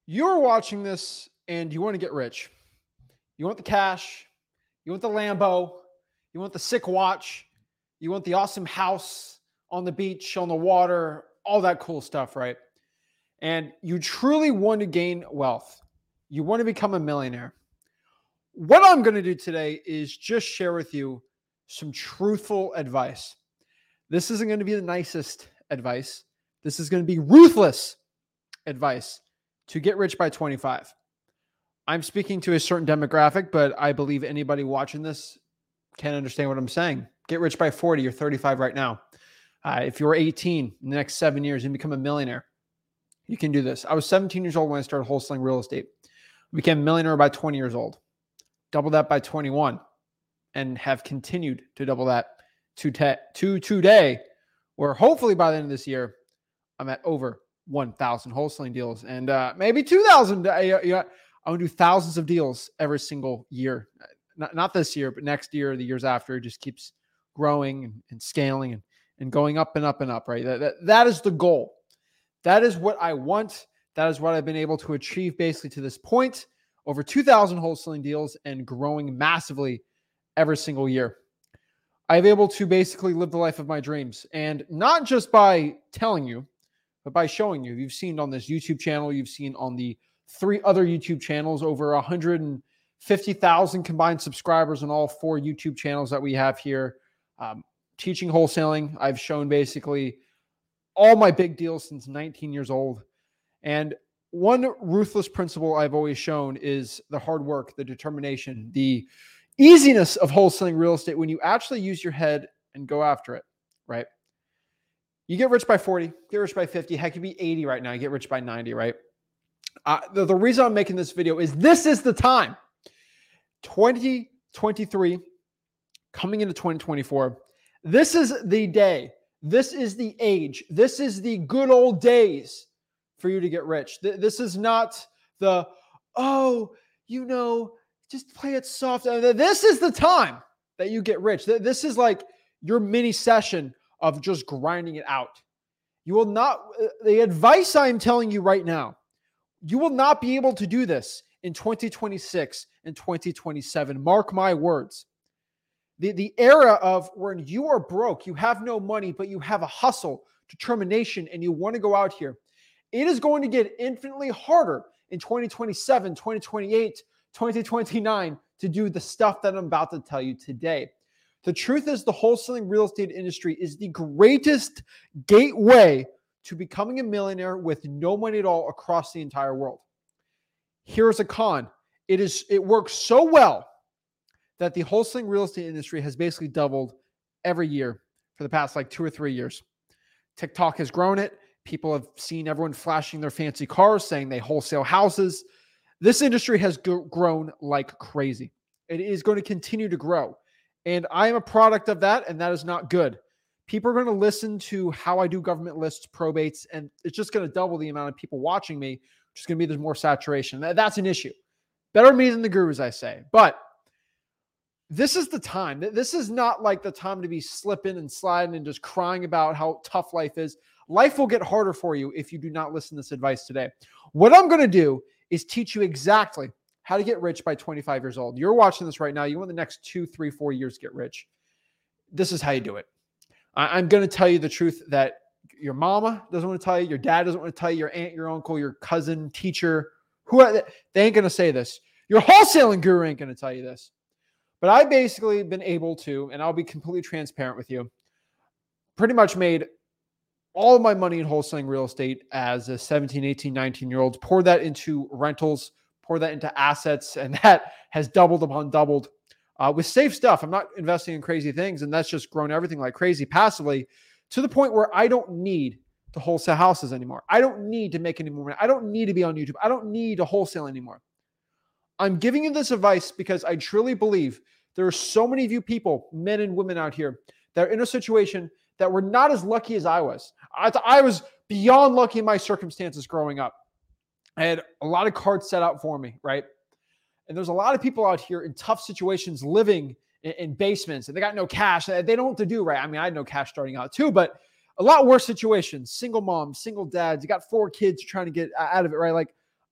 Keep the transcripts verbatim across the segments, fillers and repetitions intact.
You're watching this and you want to get rich. You want the cash. You want the Lambo. You want the sick watch. You want the awesome house on the beach, on the water, all that cool stuff, right? And you truly want to gain wealth. You want to become a millionaire. What I'm going to do today is just share with you some truthful advice. This isn't going to be the nicest advice. This is going to be ruthless advice to get rich by twenty-five. I'm speaking to a certain demographic, but I believe anybody watching this can understand what I'm saying. Get rich by forty. You're thirty-five right now. Uh, if you're eighteen in the next seven years and become a millionaire, you can do this. I was seventeen years old when I started wholesaling real estate. I became a millionaire by twenty years old. Double that by twenty-one and have continued to double that to, te- to today, where hopefully by the end of this year, I'm at over one thousand wholesaling deals and uh, maybe two thousand. Uh, yeah, I want to do thousands of deals every single year. Not, not this year, but next year, the years after, it just keeps growing and, and scaling and, and going up and up and up, right? That, that, that is the goal. That is what I want. That is what I've been able to achieve basically to this point. Over two thousand wholesaling deals and growing massively every single year. I've been able to basically live the life of my dreams. And not just by telling you, but by showing you. You've seen on this YouTube channel, you've seen on the three other YouTube channels, over one hundred fifty thousand combined subscribers on all four YouTube channels that we have here. Um, teaching wholesaling, I've shown basically all my big deals since nineteen years old. And one ruthless principle I've always shown is the hard work, the determination, the easiness of wholesaling real estate when you actually use your head and go after it, right? You get rich by forty, get rich by fifty, heck, you be eighty right now, you get rich by ninety, right? Uh, the, the reason I'm making this video is this is the time. twenty twenty-three, coming into twenty twenty-four, this is the day. This is the age. This is the good old days for you to get rich. This is not the, oh, you know, just play it soft. This is the time that you get rich. This is like your mini session of just grinding it out. You will not, the advice I'm telling you right now, you will not be able to do this in twenty twenty-six and twenty twenty-seven. Mark my words. The, the era of when you are broke, you have no money, but you have a hustle, determination, and you want to go out here. It is going to get infinitely harder in twenty twenty-seven, twenty twenty-eight, twenty twenty-nine to do the stuff that I'm about to tell you today. The truth is the wholesaling real estate industry is the greatest gateway to becoming a millionaire with no money at all across the entire world. Here's a con. It is, it works so well that the wholesaling real estate industry has basically doubled every year for the past like two or three years. TikTok has grown it. People have seen everyone flashing their fancy cars, saying they wholesale houses. This industry has g- grown like crazy. It is going to continue to grow. And I am a product of that, and that is not good. People are going to listen to how I do government lists, probates, and it's just going to double the amount of people watching me. Just going to be there's more saturation. That, that's an issue. Better me than the gurus, I say. But this is the time. This is not like the time to be slipping and sliding and just crying about how tough life is. Life will get harder for you if you do not listen to this advice today. What I'm going to do is teach you exactly how to get rich by twenty-five years old. You're watching this right now. You want the next two, three, four years to get rich. This is how you do it. I'm going to tell you the truth that your mama doesn't want to tell you, your dad doesn't want to tell you, your aunt, your uncle, your cousin, teacher, who they ain't going to say this. Your wholesaling guru ain't going to tell you this. But I basically been able to, and I'll be completely transparent with you, pretty much made all of my money in wholesaling real estate as a seventeen, eighteen, nineteen year old, pour that into rentals, pour that into assets, and that has doubled upon doubled uh, with safe stuff. I'm not investing in crazy things, and that's just grown everything like crazy passively to the point where I don't need to wholesale houses anymore. I don't need to make any more money. I don't need to be on YouTube. I don't need to wholesale anymore. I'm giving you this advice because I truly believe there are so many of you people, men and women out here, that are in a situation that were not as lucky as I was. I, I was beyond lucky in my circumstances growing up. I had a lot of cards set out for me, right? And there's a lot of people out here in tough situations living in, in basements and they got no cash. They don't know what to do, right? I mean, I had no cash starting out too, but a lot worse situations, single moms, single dads, you got four kids trying to get out of it, right? Like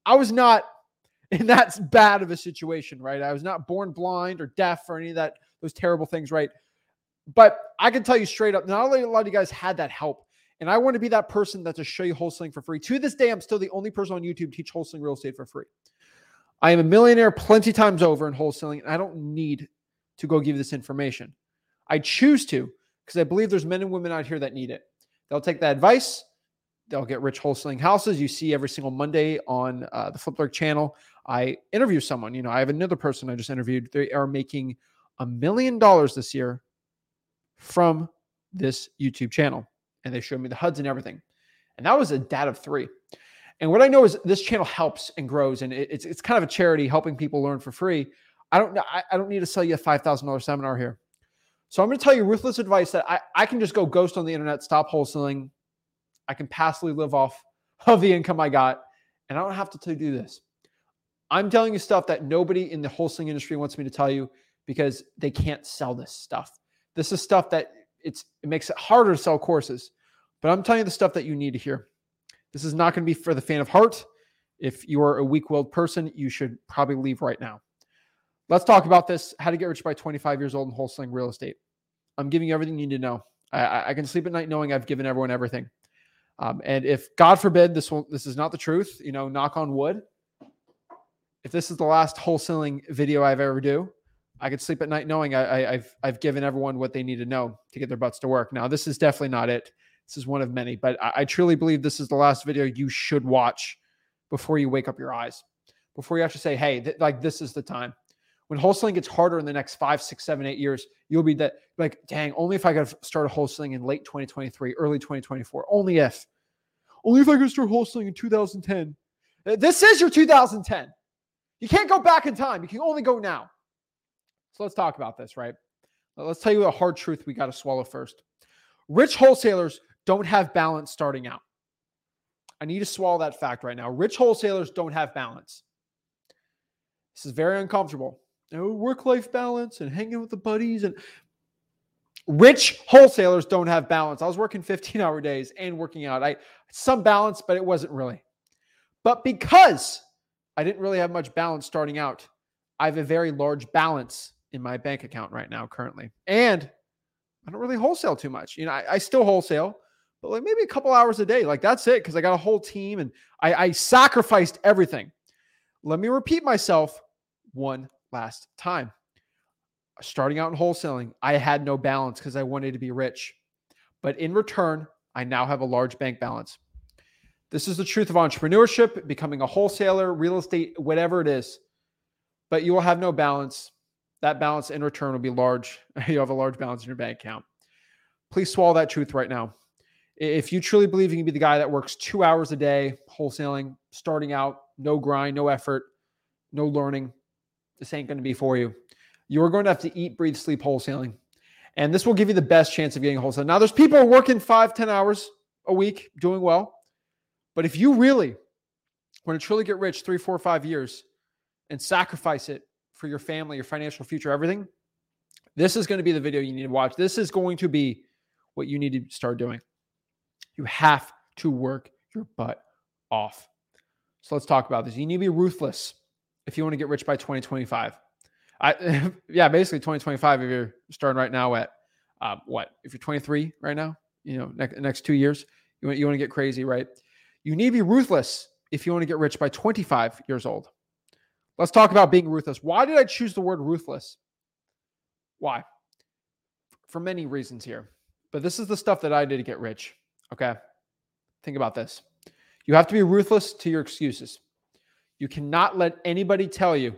I was not in that bad of a situation, right? I was not born blind or deaf or any of that, those terrible things, right? But I can tell you straight up, not only a lot of you guys had that help, and I want to be that person that to show you wholesaling for free. To this day, I'm still the only person on YouTube to teach wholesaling real estate for free. I am a millionaire plenty times over in wholesaling, and I don't need to go give you this information. I choose to because I believe there's men and women out here that need it. They'll take that advice. They'll get rich wholesaling houses. You see every single Monday on uh, the Flip Lurk channel, I interview someone. You know, I have another person I just interviewed. They are making a million dollars this year from this YouTube channel. And they showed me the H U Ds and everything. And that was a dad of three. And what I know is this channel helps and grows. And it's it's kind of a charity helping people learn for free. I don't I, I don't need to sell you a five thousand dollars seminar here. So I'm going to tell you ruthless advice that I, I can just go ghost on the internet, stop wholesaling. I can passively live off of the income I got. And I don't have to do this. I'm telling you stuff that nobody in the wholesaling industry wants me to tell you because they can't sell this stuff. This is stuff that it's it makes it harder to sell courses. But I'm telling you the stuff that you need to hear. This is not going to be for the faint of heart. If you are a weak-willed person, you should probably leave right now. Let's talk about this, how to get rich by twenty-five years old in wholesaling real estate. I'm giving you everything you need to know. I, I can sleep at night knowing I've given everyone everything. Um, and if, God forbid, this will, this is not the truth, you know, knock on wood. If this is the last wholesaling video I've ever do, I could sleep at night knowing I, I, I've I've given everyone what they need to know to get their butts to work. Now, this is definitely not it. This is one of many, but I, I truly believe this is the last video you should watch before you wake up your eyes, before you actually say, hey, th- like this is the time. When wholesaling gets harder in the next five, six, seven, eight years, you'll be that like, dang, only if I could start wholesaling in late twenty twenty-three, early twenty twenty-four. Only if. Only if I could start wholesaling in two thousand ten. This is your two thousand ten. You can't go back in time. You can only go now. So let's talk about this, right? Let's tell you a hard truth we got to swallow first. Rich wholesalers don't have balance starting out. I need to swallow that fact right now. Rich wholesalers don't have balance. This is very uncomfortable. You know, work-life balance and hanging with the buddies. And rich wholesalers don't have balance. I was working fifteen-hour days and working out. I some balance, but it wasn't really. But because I didn't really have much balance starting out, I have a very large balance in my bank account right now currently. And I don't really wholesale too much. You know, I, I still wholesale, but like maybe a couple hours a day. Like that's it, because I got a whole team and I, I sacrificed everything. Let me repeat myself one last time. Starting out in wholesaling, I had no balance because I wanted to be rich. But in return, I now have a large bank balance. This is the truth of entrepreneurship, becoming a wholesaler, real estate, whatever it is. But you will have no balance. That balance in return will be large. You have a large balance in your bank account. Please swallow that truth right now. If you truly believe you can be the guy that works two hours a day, wholesaling, starting out, no grind, no effort, no learning, this ain't going to be for you. You're going to have to eat, breathe, sleep wholesaling. And this will give you the best chance of getting wholesale. Now, there's people working five, ten hours a week, doing well. But if you really want to truly get rich three, four, five years and sacrifice it for your family, your financial future, everything, this is going to be the video you need to watch. This is going to be what you need to start doing. You have to work your butt off. So let's talk about this. You need to be ruthless if you want to get rich by twenty twenty-five. I, yeah, basically twenty twenty-five if you're starting right now at uh, what? If you're twenty-three right now, you know, next, next two years, you want, you want to get crazy, right? You need to be ruthless if you want to get rich by twenty-five years old. Let's talk about being ruthless. Why did I choose the word ruthless? Why? For many reasons here. But this is the stuff that I did to get rich. Okay? Think about this. You have to be ruthless to your excuses. You cannot let anybody tell you,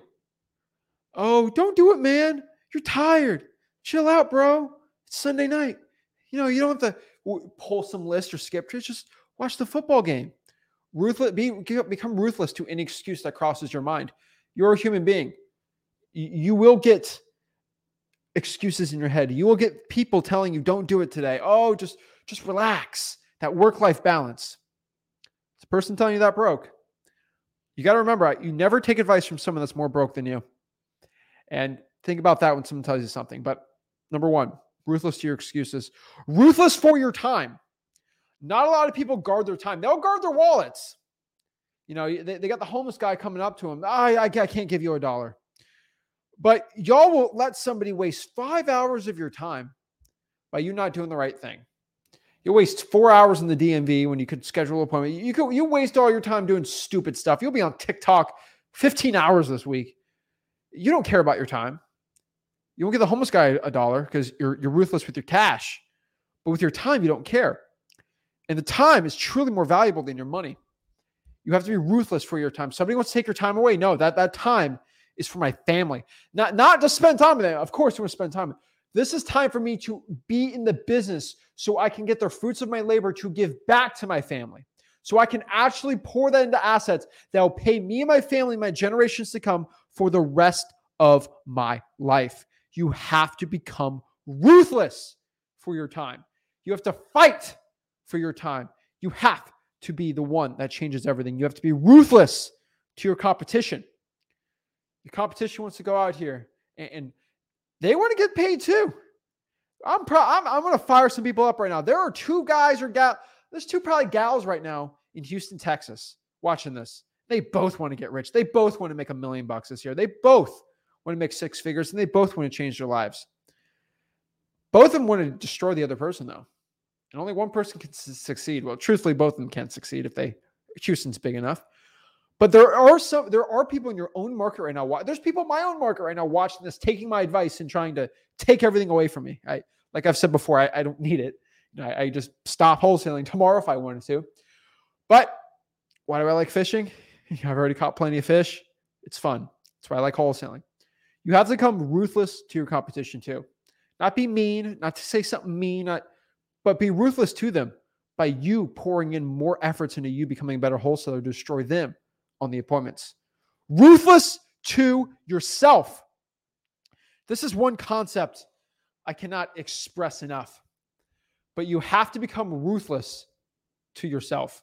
oh, don't do it, man. You're tired. Chill out, bro. It's Sunday night. You know, you don't have to pull some list or skip. Just watch the football game. Ruthless, be, become ruthless to any excuse that crosses your mind. You're a human being. You will get excuses in your head. You will get people telling you, don't do it today. Oh, just, just relax. That work-life balance. It's a person telling you that broke. You got to remember, you never take advice from someone that's more broke than you. And think about that when someone tells you something. But number one, ruthless to your excuses. Ruthless for your time. Not a lot of people guard their time. They'll guard their wallets. You know, they, they got the homeless guy coming up to him. I, I, I can't give you a dollar. But y'all will let somebody waste five hours of your time by you not doing the right thing. You waste four hours in the D M V when you could schedule an appointment. You could, you waste all your time doing stupid stuff. You'll be on TikTok fifteen hours this week. You don't care about your time. You won't give the homeless guy a dollar because you're, you're ruthless with your cash. But with your time, you don't care. And the time is truly more valuable than your money. You have to be ruthless for your time. Somebody wants to take your time away. No, that, that time is for my family. Not, not to spend time with them. Of course, you want to spend time. This is time for me to be in the business so I can get the fruits of my labor to give back to my family. So I can actually pour that into assets that will pay me and my family, my generations to come for the rest of my life. You have to become ruthless for your time. You have to fight for your time. You have to be the one that changes everything. You have to be ruthless to your competition. Your competition wants to go out here and, and they want to get paid too. I'm, pro- I'm, I'm going to fire some people up right now. There are two guys or gal. There's two probably gals right now in Houston, Texas, watching this. They both want to get rich. They both want to make a million bucks this year. They both want to make six figures, and they both want to change their lives. Both of them want to destroy the other person, though. And only one person can su- succeed. Well, truthfully, both of them can't succeed if they Houston's big enough. But there are some, there are people in your own market right now. There's people in my own market right now watching this, taking my advice and trying to take everything away from me. I, like I've said before, I, I don't need it. You know, I, I just stop wholesaling tomorrow if I wanted to. But why do I like fishing? I've already caught plenty of fish. It's fun. That's why I like wholesaling. You have to become ruthless to your competition too. Not be mean, not to say something mean, not, but be ruthless to them by you pouring in more efforts into you becoming a better wholesaler to destroy them on the appointments. Ruthless to yourself. This is one concept I cannot express enough, but you have to become ruthless to yourself.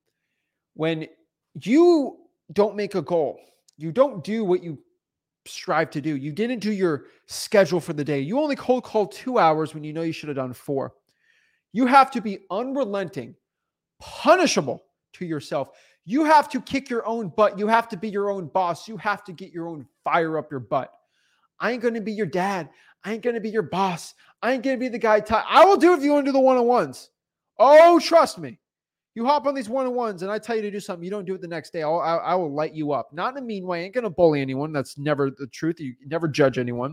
When you don't make a goal, you don't do what you strive to do. You didn't do your schedule for the day. You only cold called two hours when you know you should have done four. You have to be unrelenting, punishable to yourself. You have to kick your own butt. You have to be your own boss. You have to get your own fire up your butt. I ain't going to be your dad. I ain't going to be your boss. I ain't going to be the guy. T- I will do if you want to do the one-on-ones. Oh, trust me. You hop on these one-on-ones and I tell you to do something. You don't do it the next day. I'll, I, I will light you up. Not in a mean way. I ain't going to bully anyone. That's never the truth. You never judge anyone.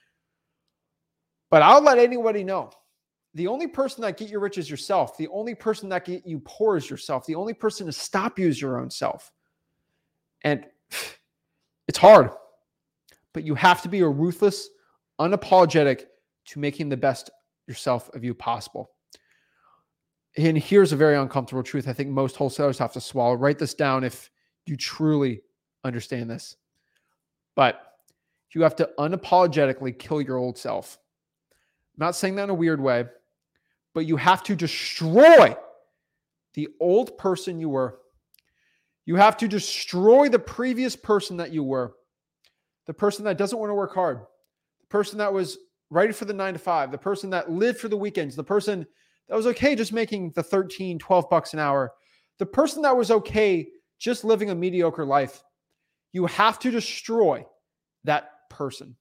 But I'll let anybody know. The only person that get you rich is yourself. The only person that get you poor is yourself. The only person to stop you is your own self. And it's hard. But you have to be a ruthless, unapologetic to making the best yourself of you possible. And here's a very uncomfortable truth I think most wholesalers have to swallow. Write this down if you truly understand this. But you have to unapologetically kill your old self. I'm not saying that in a weird way, but you have to destroy the old person you were. You have to destroy the previous person that you were. The person that doesn't want to work hard. The person that was ready for the nine to five. The person that lived for the weekends. The person that was okay just making the thirteen, twelve bucks an hour. The person that was okay just living a mediocre life. You have to destroy that person.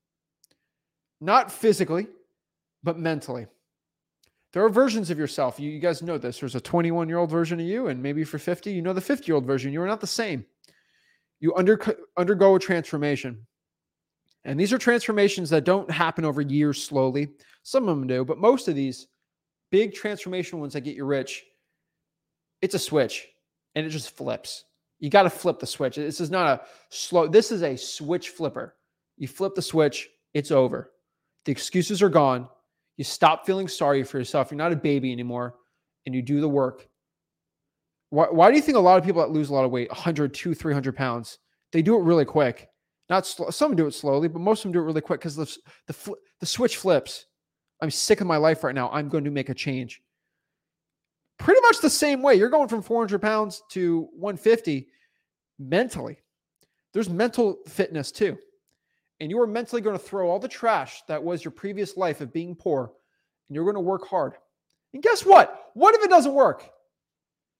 Not physically, but mentally. There are versions of yourself. You, you guys know this. There's a twenty-one-year-old version of you, and maybe for fifty, you know the fifty-year-old version. You are not the same. You under, undergo a transformation. And these are transformations that don't happen over years slowly. Some of them do, but most of these big transformational ones that get you rich, it's a switch, and it just flips. You got to flip the switch. This is not a slow, this is a switch flipper. You flip the switch, it's over. The excuses are gone. You stop feeling sorry for yourself. You're not a baby anymore, and you do the work. Why, why do you think a lot of people that lose a lot of weight, one hundred, two hundred, three hundred pounds, they do it really quick? Not slow. Some do it slowly, but most of them do it really quick because the, the, fl- the switch flips. I'm sick of my life right now. I'm going to make a change. Pretty much the same way. You're going from four hundred pounds to one fifty mentally. There's mental fitness too. And you are mentally going to throw all the trash that was your previous life of being poor, and you're going to work hard. And guess what? What if it doesn't work?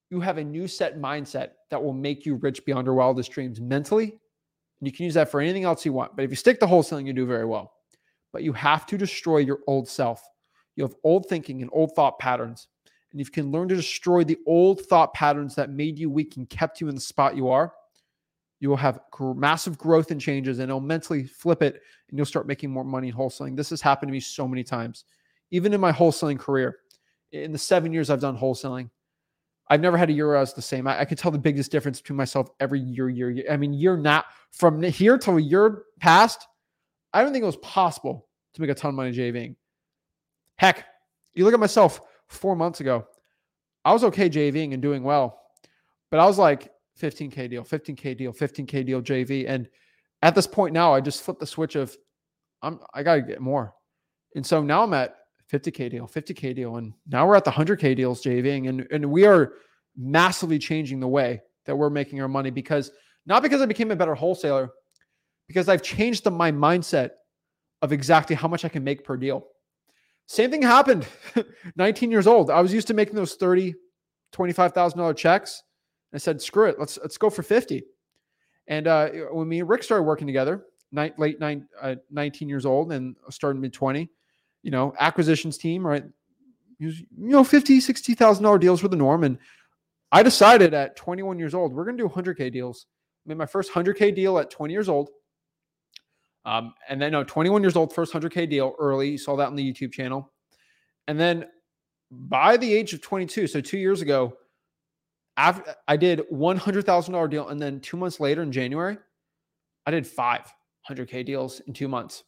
you have a new set mindset that will make you rich beyond your wildest dreams mentally. And you can use that for anything else you want. But if you stick to wholesaling, you do very well. But you have to destroy your old self. You have old thinking and old thought patterns. And if you can learn to destroy the old thought patterns that made you weak and kept you in the spot you are, you will have massive growth and changes, and it'll mentally flip it, and you'll start making more money in wholesaling. This has happened to me so many times. Even in my wholesaling career, in the seven years I've done wholesaling, I've never had a year where I was the same. I, I could tell the biggest difference between myself every year, year, year. I mean, year not from here till a year past, I don't think it was possible to make a ton of money JVing. Heck, you look at myself four months ago, I was okay JVing and doing well, but I was like fifteen K deal, fifteen K deal, fifteen K deal J V. And at this point now, I just flipped the switch of I'm, I got to get more. And so now I'm at fifty K deal, fifty K deal. And now we're at the one hundred K deals JVing. And, and we are massively changing the way that we're making our money, because not because I became a better wholesaler, because I've changed the, my mindset of exactly how much I can make per deal. Same thing happened. nineteen years old. I was used to making those thirty thousand dollars, twenty-five thousand dollars checks. I said, screw it. Let's, let's go for fifty. And uh, when me and Rick started working together, nine, late nine, uh, nineteen years old and started mid twenty, you know, acquisitions team, right? You know, fifty thousand dollars, sixty thousand dollars deals were the norm. And I decided at twenty-one years old, we're going to do one hundred K deals. I made my first one hundred K deal at twenty years old. Um, and then no, twenty-one years old, first one hundred K deal early. You saw that on the YouTube channel. And then by the age of twenty-two, so two years ago, after I did one hundred thousand dollars deal. And then two months later in January, I did five one hundred K deals in two months.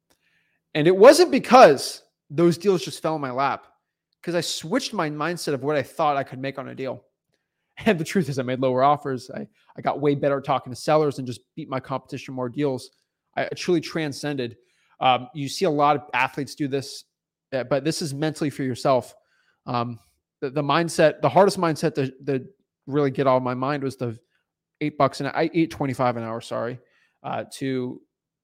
And it wasn't because those deals just fell in my lap, because I switched my mindset of what I thought I could make on a deal. And the truth is I made lower offers. I, I got way better at talking to sellers and just beat my competition more deals. I truly transcended. Um, you see a lot of athletes do this, but this is mentally for yourself. Um, the, the mindset, the hardest mindset to, to really get out of my mind was the eight bucks and I eight twenty-five an hour, sorry, uh, to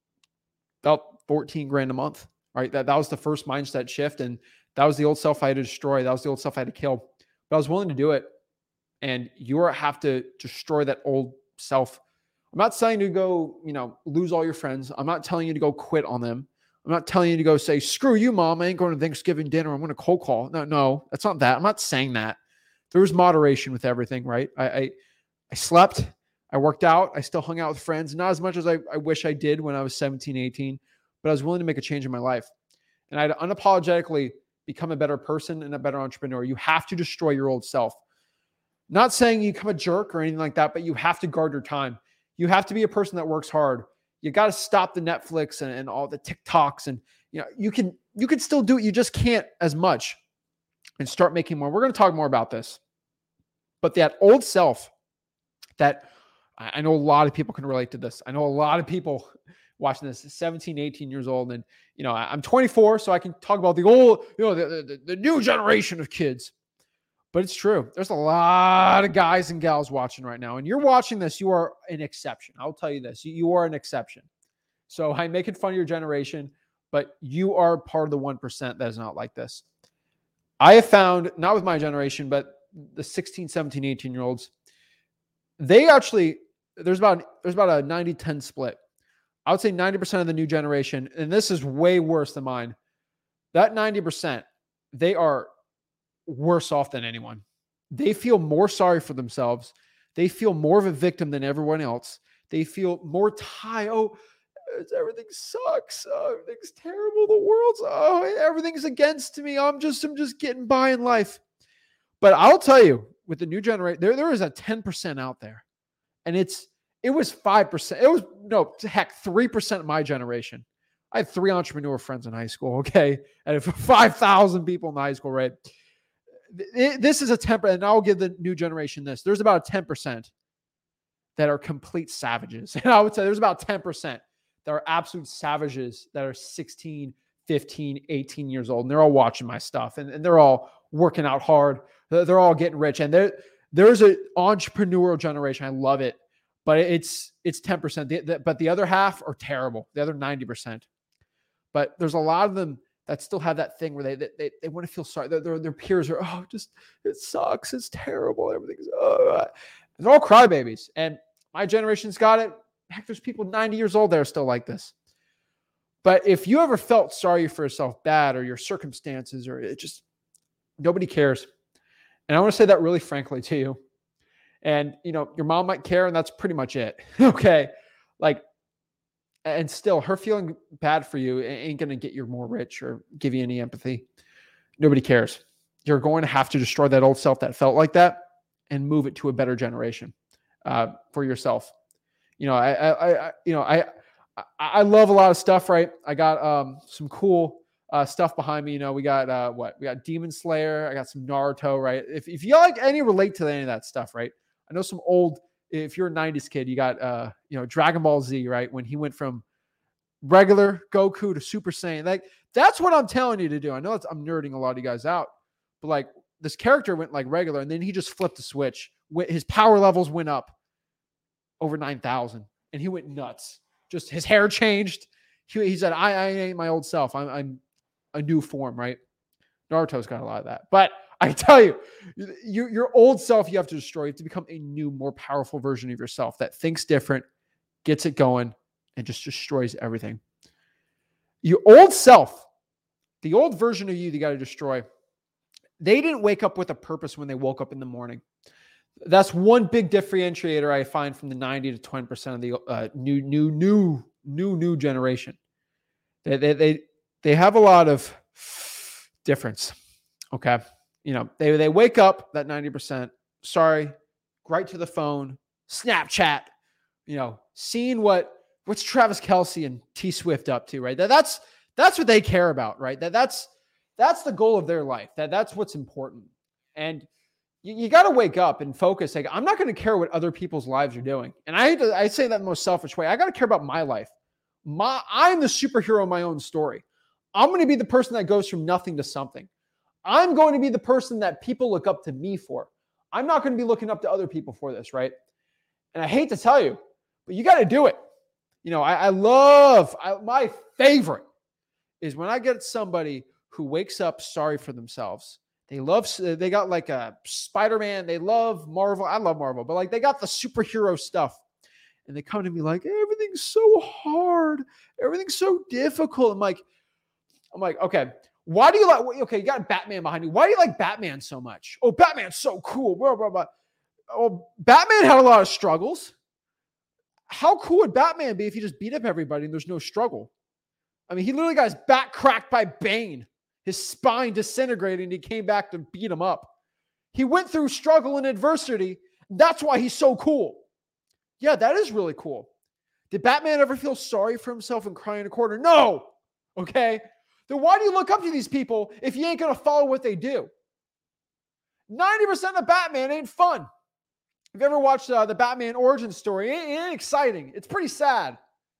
about fourteen grand a month, right? That, that was the first mindset shift. And that was the old self I had to destroy. That was the old self I had to kill, but I was willing to do it. And you have to destroy that old self. I'm not telling you to go, you know, lose all your friends. I'm not telling you to go quit on them. I'm not telling you to go say, screw you, mom. I ain't going to Thanksgiving dinner. I'm going to cold call. No, no, that's not that. I'm not saying that. There was moderation with everything, right? I, I, I slept. I worked out. I still hung out with friends. Not as much as I, I wish I did when I was seventeen, eighteen, but I was willing to make a change in my life. And I had to unapologetically become a better person and a better entrepreneur. You have to destroy your old self. Not saying you become a jerk or anything like that, but you have to guard your time. You have to be a person that works hard. You got to stop the Netflix and, and all the TikToks, and you know you can you can still do it. You just can't as much, and start making more. We're going to talk more about this, but that old self, that I know a lot of people can relate to this. I know a lot of people watching this, seventeen, eighteen years old, and you know I'm twenty-four, so I can talk about the old, you know, the the, the new generation of kids. But it's true. There's a lot of guys and gals watching right now. And you're watching this, you are an exception. I'll tell you this. You, you are an exception. So I'm making fun of your generation, but you are part of the one percent that is not like this. I have found, not with my generation, but the sixteen, seventeen, eighteen-year-olds, they actually, there's about, there's about a ninety ten split. I would say ninety percent of the new generation, and this is way worse than mine, that ninety percent, they are worse off than anyone. They feel more sorry for themselves. They feel more of a victim than everyone else. They feel more tired. Oh, everything sucks. Oh, everything's terrible. The world's, oh, everything's against me. I'm just, I'm just getting by in life. But I'll tell you, with the new generation, there, there is a ten percent out there. And it's, it was five percent. It was, no, heck, three percent of my generation. I had three entrepreneur friends in high school, okay? And five thousand people in high school, right? This is a ten percent, and I'll give the new generation this. There's about ten percent that are complete savages. And I would say there's about ten percent that are absolute savages that are sixteen, fifteen, eighteen years old. And they're all watching my stuff, and, and they're all working out hard. They're, they're all getting rich. And there, there's an entrepreneurial generation. I love it. But it's it's ten percent. The, the, but the other half are terrible. The other ninety percent. But there's a lot of them that still have that thing where they they, they want to feel sorry. Their, their, their peers are, oh, just, it sucks. It's terrible. Everything's, oh. They're all crybabies. And my generation's got it. Heck, there's people ninety years old that are still like this. But if you ever felt sorry for yourself bad or your circumstances, or it just, nobody cares. And I want to say that really frankly to you. And, you know, your mom might care, and that's pretty much it. Okay. Like, and still, her feeling bad for you ain't going to get you more rich or give you any empathy. Nobody cares. You're going to have to destroy that old self that felt like that and move it to a better generation uh, for yourself. You know, I, I, I, you know, I, I love a lot of stuff, right? I got um, some cool uh, stuff behind me. You know, we got uh, what? We got Demon Slayer. I got some Naruto, right? If if you like any relate to any of that stuff, right? I know some old. If you're a nineties kid, you got uh, you know, Dragon Ball Z, right? When he went from regular Goku to Super Saiyan, like that's what I'm telling you to do. I know it's, I'm nerding a lot of you guys out, but like this character went like regular, and then he just flipped the switch. His power levels went up over nine thousand, and he went nuts. Just his hair changed. He, he said, I, I ain't my old self. I'm, I'm a new form, right? Naruto's got a lot of that. But I tell you, you, your old self you have to destroy. You have to become a new, more powerful version of yourself that thinks different, gets it going, and just destroys everything. Your old self, the old version of you that you got to destroy, they didn't wake up with a purpose when they woke up in the morning. That's one big differentiator I find from the ninety to twenty percent of the uh, new, new, new, new, new generation. They, they, they, they have a lot of difference. Okay. You know, they, they wake up that ninety percent, sorry, right to the phone, Snapchat, you know, seeing what, what's Travis Kelce and T Swift up to, right? That, that's, that's what they care about, right? That that's, that's the goal of their life. That that's what's important. And You, you got to wake up and focus. Like, I'm not going to care what other people's lives are doing. And I hate to, I say that in the most selfish way. I got to care about my life. My, I'm the superhero of my own story. I'm going to be the person that goes from nothing to something. I'm going to be the person that people look up to me for. I'm not going to be looking up to other people for this, right? And I hate to tell you, but you got to do it. You know, I, I love, I, my favorite is when I get somebody who wakes up sorry for themselves. They love, they got like a Spider-Man. They love Marvel. I love Marvel, but like they got the superhero stuff. And they come to me like, everything's so hard. Everything's so difficult. I'm like, I'm like, okay, why do you like, okay, you got Batman behind you. Why do you like Batman so much? Oh, Batman's so cool. Blah, blah, blah. Oh, Batman had a lot of struggles. How cool would Batman be if he just beat up everybody and there's no struggle? I mean, he literally got his back cracked by Bane. His spine disintegrated, and he came back to beat him up. He went through struggle and adversity. That's why he's so cool. Yeah, that is really cool. Did Batman ever feel sorry for himself and cry in a corner? No. Okay. Then why do you look up to these people if you ain't going to follow what they do? ninety percent of Batman ain't fun. If you ever watched uh, the Batman origin story, it ain't, it ain't exciting. It's pretty sad.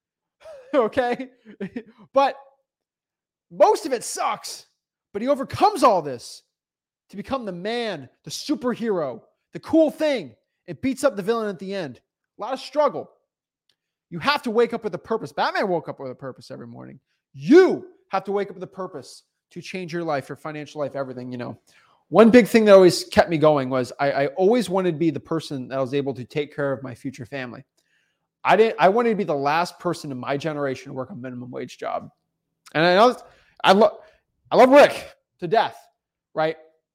Okay. But most of it sucks. But he overcomes all this to become the man, the superhero, the cool thing. It beats up the villain at the end. A lot of struggle. You have to wake up with a purpose. Batman woke up with a purpose every morning. You have to wake up with a purpose to change your life, your financial life, everything, you know. One big thing that always kept me going was I, I always wanted to be the person that was able to take care of my future family. I didn't. I wanted to be the last person in my generation to work a minimum wage job. And I know I love I love Rick to death, right?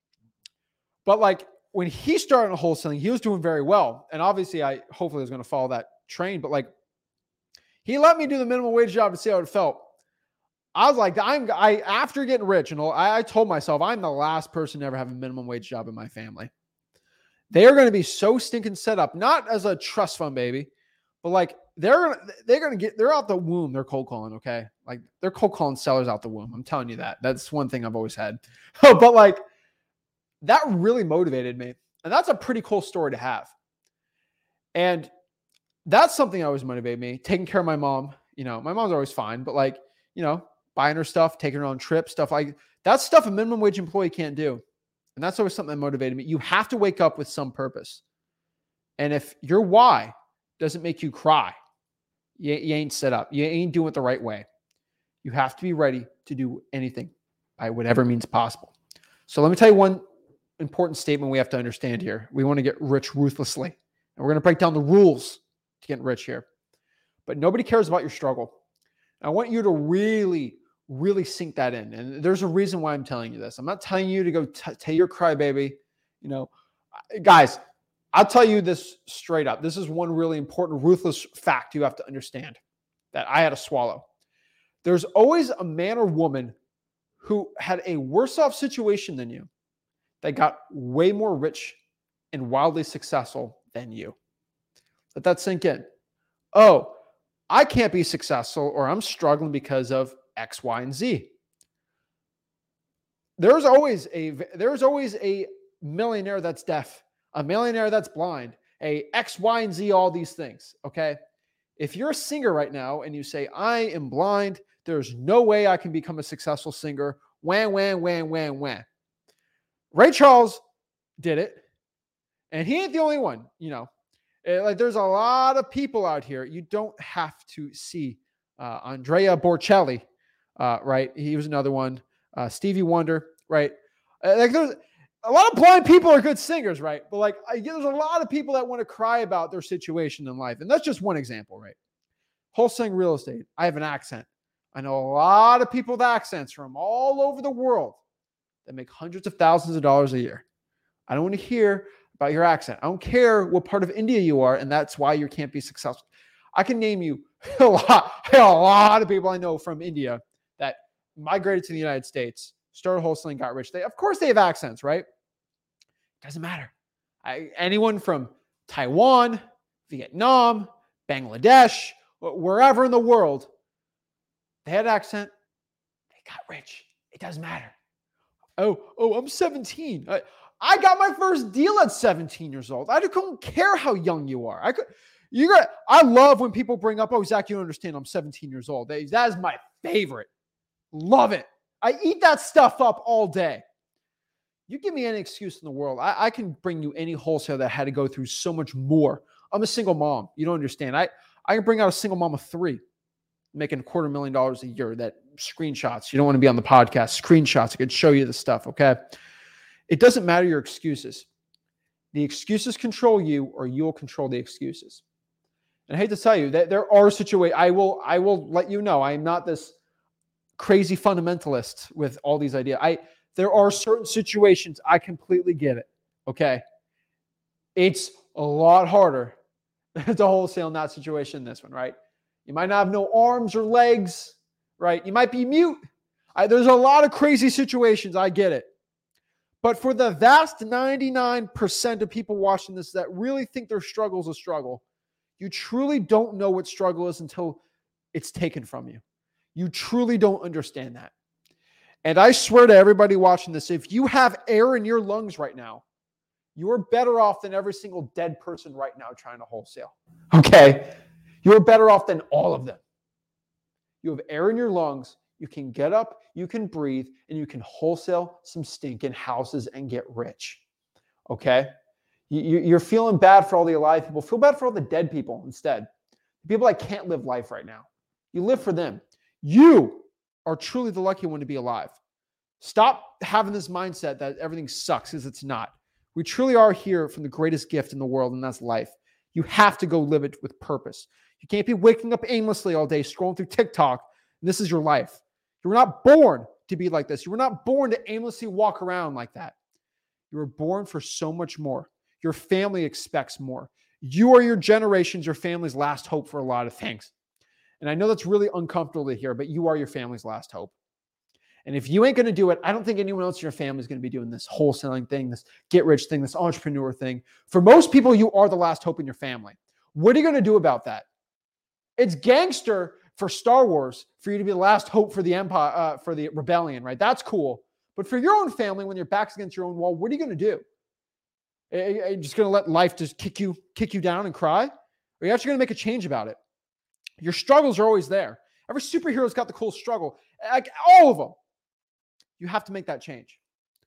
But like when he started in wholesaling, he was doing very well. And obviously I hopefully was going to follow that train, but like he let me do the minimum wage job to see how it felt. I was like, I'm I after getting rich and all, I, I told myself I'm the last person to ever have a minimum wage job in my family. They are going to be so stinking set up, not as a trust fund baby, but like they're gonna they're gonna get they're out the womb. They're cold calling, okay? Like they're cold calling sellers out the womb. I'm telling you that. That's one thing I've always had. But like that really motivated me, and that's a pretty cool story to have. And that's something that always motivated me. Taking care of my mom. You know, my mom's always fine, but like you know, buying her stuff, taking her on trips, stuff like that's stuff a minimum wage employee can't do. And that's always something that motivated me. You have to wake up with some purpose. And if your why doesn't make you cry, you, you ain't set up. You ain't doing it the right way. You have to be ready to do anything. by whatever means possible. So let me tell you one important statement we have to understand here. We want to get rich ruthlessly. And we're going to break down the rules to get rich here. But nobody cares about your struggle. I want you to really, really sink that in. And there's a reason why I'm telling you this. I'm not telling you to go t- tell your crybaby. You know, guys, I'll tell you this straight up. This is one really important, ruthless fact you have to understand that I had to swallow. There's always a man or woman who had a worse off situation than you that got way more rich and wildly successful than you. Let that sink in. Oh, I can't be successful or I'm struggling because of X, Y, and Z. There's always a there's always a millionaire that's deaf, a millionaire that's blind, a X, Y, and Z, all these things, okay? If you're a singer right now and you say, I am blind, there's no way I can become a successful singer, wham, wham, wham, wham, wham. Ray Charles did it, and he ain't the only one, you know. Like, there's a lot of people out here. You don't have to see uh, Andrea Bocelli, uh, right? He was another one. Uh, Stevie Wonder, right? Uh, like, there's a lot of blind people are good singers, right? But like, I, there's a lot of people that want to cry about their situation in life, and that's just one example, right? Wholesaling real estate. I have an accent. I know a lot of people with accents from all over the world that make hundreds of thousands of dollars a year. I don't want to hear about your accent. I don't care what part of India you are, and that's why you can't be successful. I can name you a lot, a lot of people I know from India that migrated to the United States, started wholesaling, got rich. They, of course, they have accents, right? Doesn't matter. I, anyone from Taiwan, Vietnam, Bangladesh, wherever in the world, they had an accent, they got rich. It doesn't matter. Oh, oh, I'm seventeen. I, I got my first deal at seventeen years old. I don't care how young you are. I could, you got. I love when people bring up, "Oh, Zach, you don't understand. I'm seventeen years old." That, that is my favorite. Love it. I eat that stuff up all day. You give me any excuse in the world, I, I can bring you any wholesaler that had to go through so much more. I'm a single mom. You don't understand. I I can bring out a single mom of three, making a quarter million dollars a year. That screenshots. You don't want to be on the podcast. Screenshots. I could show you the stuff. Okay. It doesn't matter your excuses. The excuses control you, or you'll control the excuses. And I hate to tell you that there are situations. I will, I will let you know, I am not this crazy fundamentalist with all these ideas. I, there are certain situations I completely get it. Okay. It's a lot harder to wholesale in that situation than this one, right? You might not have no arms or legs, right? You might be mute. I, there's a lot of crazy situations. I get it. But for the vast ninety-nine percent of people watching this that really think their struggle is a struggle, you truly don't know what struggle is until it's taken from you. You truly don't understand that. And I swear to everybody watching this, if you have air in your lungs right now, you're better off than every single dead person right now trying to wholesale. Okay? You're better off than all of them. You have air in your lungs. You can get up, you can breathe, and you can wholesale some stinking houses and get rich. Okay? You're feeling bad for all the alive people. Feel bad for all the dead people instead. People that can't live life right now. You live for them. You are truly the lucky one to be alive. Stop having this mindset that everything sucks, because it's not. We truly are here from the greatest gift in the world, and that's life. You have to go live it with purpose. You can't be waking up aimlessly all day, scrolling through TikTok, and this is your life. You were not born to be like this. You were not born to aimlessly walk around like that. You were born for so much more. Your family expects more. You are your generation's, your family's last hope for a lot of things. And I know that's really uncomfortable to hear, but you are your family's last hope. And if you ain't going to do it, I don't think anyone else in your family is going to be doing this wholesaling thing, this get rich thing, this entrepreneur thing. For most people, you are the last hope in your family. What are you going to do about that? It's gangster for Star Wars for you to be the last hope for the empire, uh, for the rebellion, right? That's cool. But for your own family, when your back's against your own wall, what are you going to do? Are you just going to let life just kick you, kick you down and cry? Or are you actually going to make a change about it? Your struggles are always there. Every superhero's got the cool struggle. Like all of them. You have to make that change.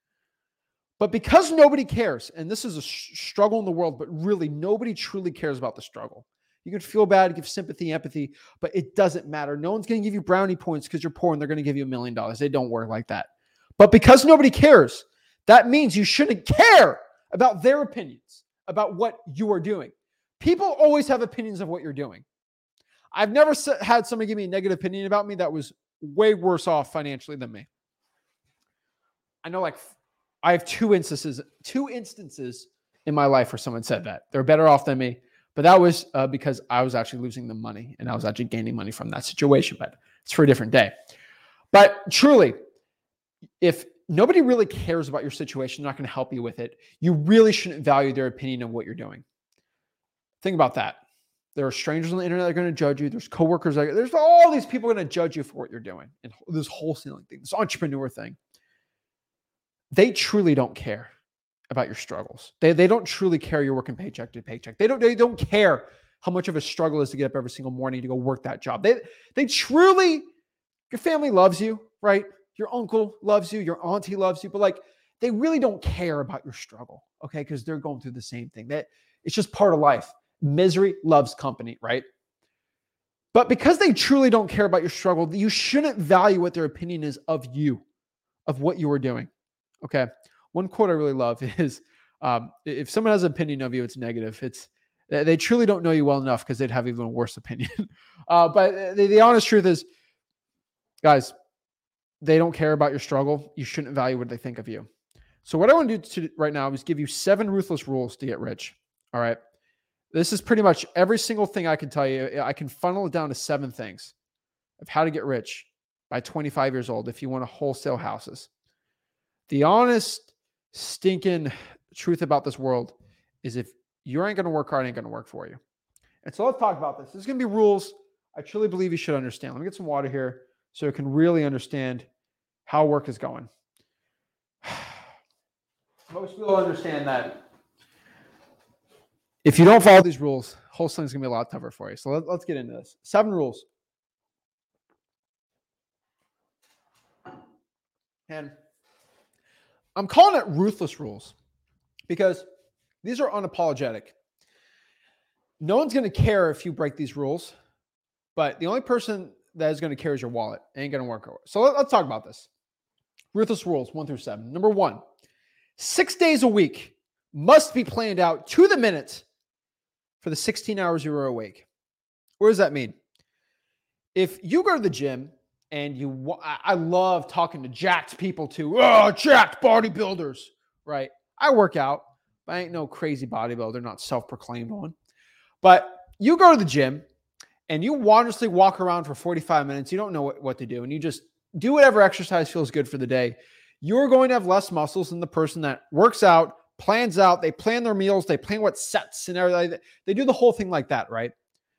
But because nobody cares, and this is a sh- struggle in the world, but really nobody truly cares about the struggle. You can feel bad, give sympathy, empathy, but it doesn't matter. No one's going to give you brownie points because you're poor and they're going to give you a million dollars. They don't work like that. But because nobody cares, that means you shouldn't care about their opinions about what you are doing. People always have opinions of what you're doing. I've never had somebody give me a negative opinion about me that was way worse off financially than me. I know, like, I have two instances, two instances in my life where someone said that they're better off than me, but that was uh, because I was actually losing the money and I was actually gaining money from that situation. But it's for a different day. But truly, if nobody really cares about your situation, not going to help you with it, you really shouldn't value their opinion of what you're doing. Think about that. There are strangers on the internet that are going to judge you. There's coworkers. That, there's all these people going to judge you for what you're doing. And this wholesaling thing, this entrepreneur thing. They truly don't care about your struggles. They, they don't truly care you're working paycheck to paycheck. They don't, they don't care how much of a struggle it is to get up every single morning to go work that job. They, they truly, your family loves you, right? Your uncle loves you. Your auntie loves you. But like, they really don't care about your struggle, okay? Because they're going through the same thing. That it's just part of life. Misery loves company, right? But because they truly don't care about your struggle, you shouldn't value what their opinion is of you, of what you are doing, okay? One quote I really love is, um, if someone has an opinion of you, it's negative. It's they truly don't know you well enough because they'd have even a worse opinion. uh, but the, the honest truth is, guys, they don't care about your struggle. You shouldn't value what they think of you. So what I want to do to, right now is give you seven ruthless rules to get rich. All right. This is pretty much every single thing I can tell you. I can funnel it down to seven things of how to get rich by twenty-five years old if you want to wholesale houses. The honest, stinking truth about this world is if you ain't going to work hard, it ain't going to work for you. And so let's talk about this. There's going to be rules I truly believe you should understand. Let me get some water here so you can really understand how work is going. Most people understand that if you don't follow these rules, wholesaling is going to be a lot tougher for you. So let, let's get into this. Seven rules. And I'm calling it ruthless rules because these are unapologetic. No one's going to care if you break these rules, but the only person that is going to care is your wallet. It ain't going to work. So let, let's talk about this. Ruthless rules, one through seven. Number one, six days a week must be planned out to the minute for the sixteen hours you were awake. What does that mean? If you go to the gym and you, I love talking to jacked people too. Oh, jacked bodybuilders, right? I work out, but I ain't no crazy bodybuilder, not self-proclaimed one. But you go to the gym and you wondrously walk around for forty-five minutes. You don't know what, what to do. And you just do whatever exercise feels good for the day. You're going to have less muscles than the person that works out, plans out, they plan their meals, they plan what sets and everything. They do the whole thing like that, right?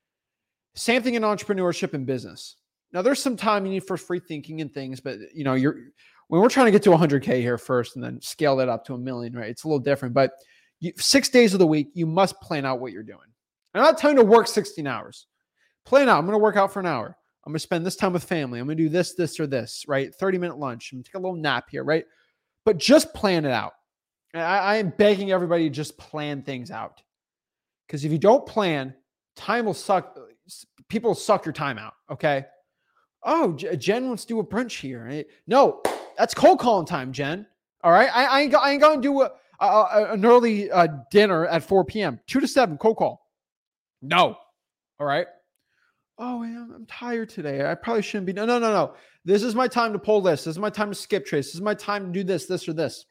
Same thing in entrepreneurship and business. Now, there's some time you need for free thinking and things, but you know, you're when we're trying to get to one hundred K here first and then scale that up to a million, right? It's a little different, but you, six days of the week, you must plan out what you're doing. I'm not telling you to work sixteen hours. Plan out. I'm going to work out for an hour. I'm going to spend this time with family. I'm going to do this, this, or this, right? thirty minute lunch. I'm going to take a little nap here, right? But just plan it out. I, I am begging everybody to just plan things out. Because if you don't plan, time will suck. People will suck your time out, okay? Oh, Jen wants to do a brunch here. No, that's cold calling time, Jen. All right? I, I, ain't, I ain't going to do a, a, an early uh, dinner at four p.m. two to seven, cold call. No. All right? Oh, I'm, I'm tired today. I probably shouldn't be. No, no, no, no. This is my time to pull this. This is my time to skip trace. This is my time to do this, this, or this.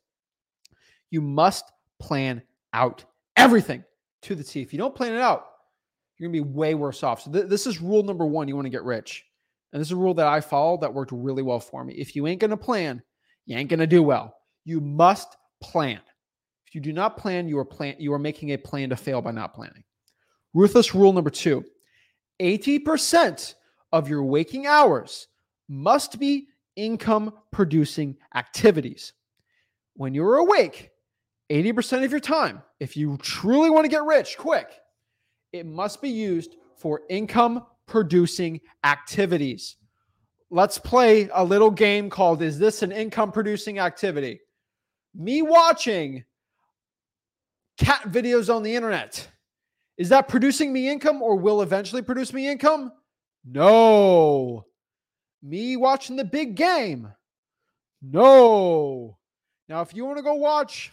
You must plan out everything to the T. If you don't plan it out, you're going to be way worse off. So th- this is rule number one. You want to get rich. And this is a rule that I followed that worked really well for me. If you ain't going to plan, you ain't going to do well. You must plan. If you do not plan, you are plan. You are making a plan to fail by not planning. Ruthless rule number two. eighty percent of your waking hours must be income-producing activities. When you're awake, eighty percent of your time, if you truly want to get rich quick, it must be used for income-producing activities. Let's play a little game called, is this an income-producing activity? Me watching cat videos on the internet. Is that producing me income or will eventually produce me income? No. Me watching the big game. No. Now, if you want to go watch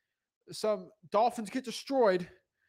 some Dolphins get destroyed,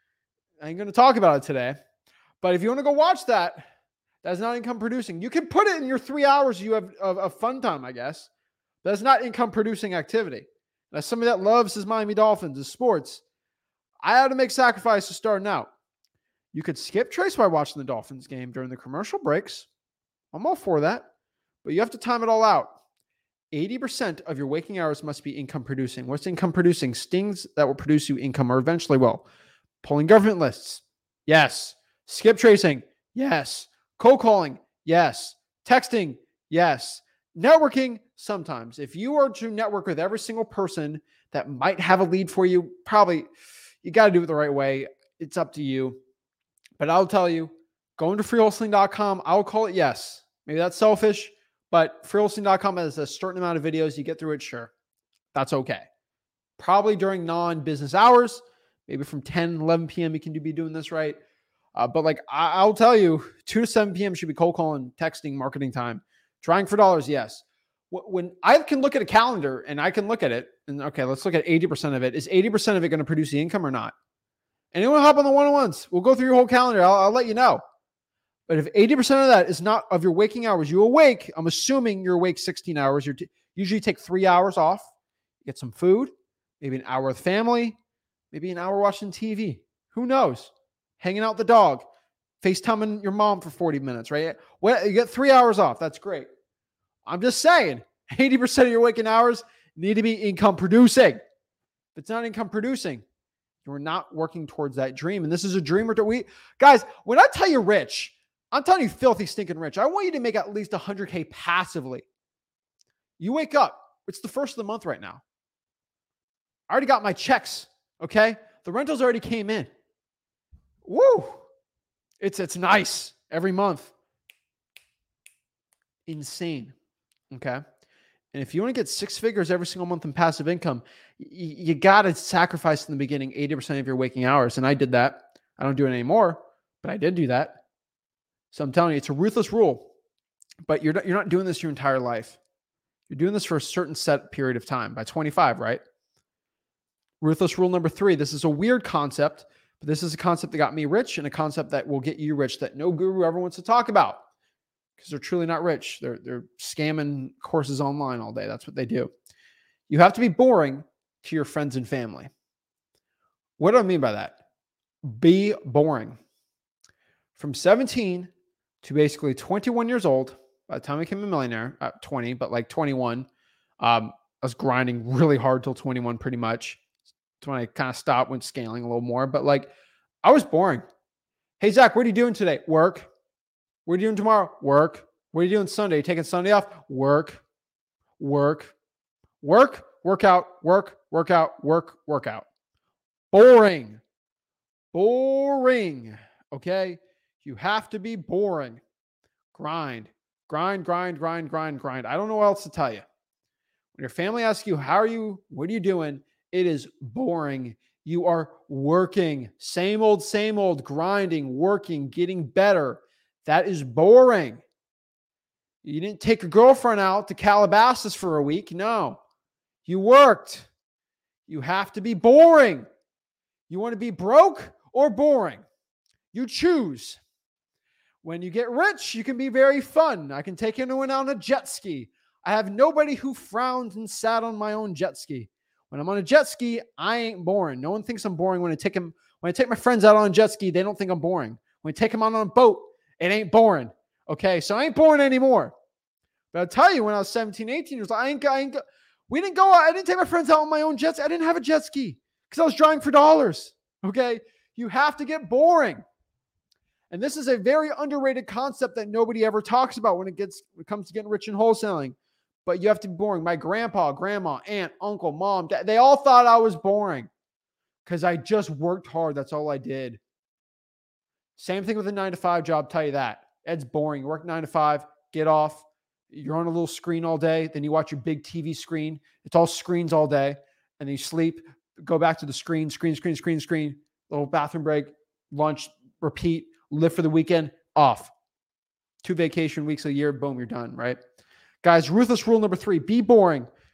I ain't going to talk about it today. But if you want to go watch that, that's not income producing. You can put it in your three hours you have of, of fun time, I guess. That's not income producing activity. And as somebody that loves his Miami Dolphins, his sports, I had to make sacrifices starting out. You could skip Trace by watching the Dolphins game during the commercial breaks. I'm all for that. But you have to time it all out. eighty percent of your waking hours must be income producing. What's income producing? Things that will produce you income or eventually will. Pulling government lists. Yes. Skip tracing. Yes. Cold calling. Yes. Texting. Yes. Networking. Sometimes. If you are to network with every single person that might have a lead for you, probably you got to do it the right way. It's up to you. But I'll tell you, going to free wholesaling dot com, I'll call it yes. Maybe that's selfish, but free wholesaling dot com has a certain amount of videos. You get through it, sure. That's okay. Probably during non-business hours, maybe from ten, eleven p.m. you can be doing this right. Uh, but like I, I'll tell you, two to seven p.m. should be cold calling, texting, marketing time. Trying for dollars, yes. When I can look at a calendar and I can look at it, and okay, let's look at eighty percent of it. Is eighty percent of it going to produce the income or not? Anyone hop on the one-on-ones? We'll go through your whole calendar. I'll, I'll let you know. But if eighty percent of that is not of your waking hours, you awake, I'm assuming you're awake sixteen hours. You t- usually take three hours off, get some food, maybe an hour with family, maybe an hour watching T V. Who knows? Hanging out with the dog, FaceTiming your mom for forty minutes, right? Well, you get three hours off. That's great. I'm just saying, eighty percent of your waking hours need to be income producing. If it's not income producing, you're not working towards that dream. And this is a dream. We, guys, when I tell you rich, I'm telling you filthy, stinking rich. I want you to make at least one hundred K passively. You wake up. It's the first of the month right now. I already got my checks, okay? The rentals already came in. Woo! It's, it's nice every month. Insane, okay? And if you want to get six figures every single month in passive income, y- you got to sacrifice in the beginning eighty percent of your waking hours. And I did that. I don't do it anymore, but I did do that. So I'm telling you, it's a ruthless rule, but you're not, you're not doing this your entire life. You're doing this for a certain set period of time by twenty-five, right? Ruthless rule number three. This is a weird concept, but this is a concept that got me rich and a concept that will get you rich that no guru ever wants to talk about because they're truly not rich. They're, they're scamming courses online all day. That's what they do. You have to be boring to your friends and family. What do I mean by that? Be boring. From seventeen to basically twenty-one years old, by the time I became a millionaire, at twenty, but like twenty-one, um, I was grinding really hard till twenty-one pretty much. That's when I kind of stopped, went scaling a little more. But like, I was boring. Hey, Zach, what are you doing today? Work. What are you doing tomorrow? Work. What are you doing Sunday? You taking Sunday off? Work. Work. Work. Workout. Work. Workout. Work. Workout. Boring. Boring. Okay? You have to be boring. Grind. Grind, grind, grind, grind, grind. I don't know what else to tell you. When your family asks you, how are you? What are you doing? It is boring. You are working. Same old, same old, grinding, working, getting better. That is boring. You didn't take your girlfriend out to Calabasas for a week. No. You worked. You have to be boring. You want to be broke or boring? You choose. When you get rich, you can be very fun. I can take anyone on a jet ski. I have nobody who frowned and sat on my own jet ski. When I'm on a jet ski, I ain't boring. No one thinks I'm boring when I take them. When I take my friends out on a jet ski, they don't think I'm boring. When I take them out on a boat, it ain't boring. Okay, so I ain't boring anymore. But I'll tell you, when I was seventeen, eighteen years old, I ain't, I ain't, we didn't go out. I didn't take my friends out on my own jets. I didn't have a jet ski because I was driving for dollars. Okay, you have to get boring. And this is a very underrated concept that nobody ever talks about when it gets when it comes to getting rich in wholesaling. But you have to be boring. My grandpa, grandma, aunt, uncle, mom, dad, they all thought I was boring because I just worked hard. That's all I did. Same thing with a nine to five job. Tell you that. Ed's boring. You work nine to five, get off. You're on a little screen all day. Then you watch your big T V screen. It's all screens all day. And then you sleep, go back to the screen, screen, screen, screen, screen, little bathroom break, lunch, repeat, live for the weekend, off. Two vacation weeks a year, boom, you're done, right? Guys, ruthless rule number three, be boring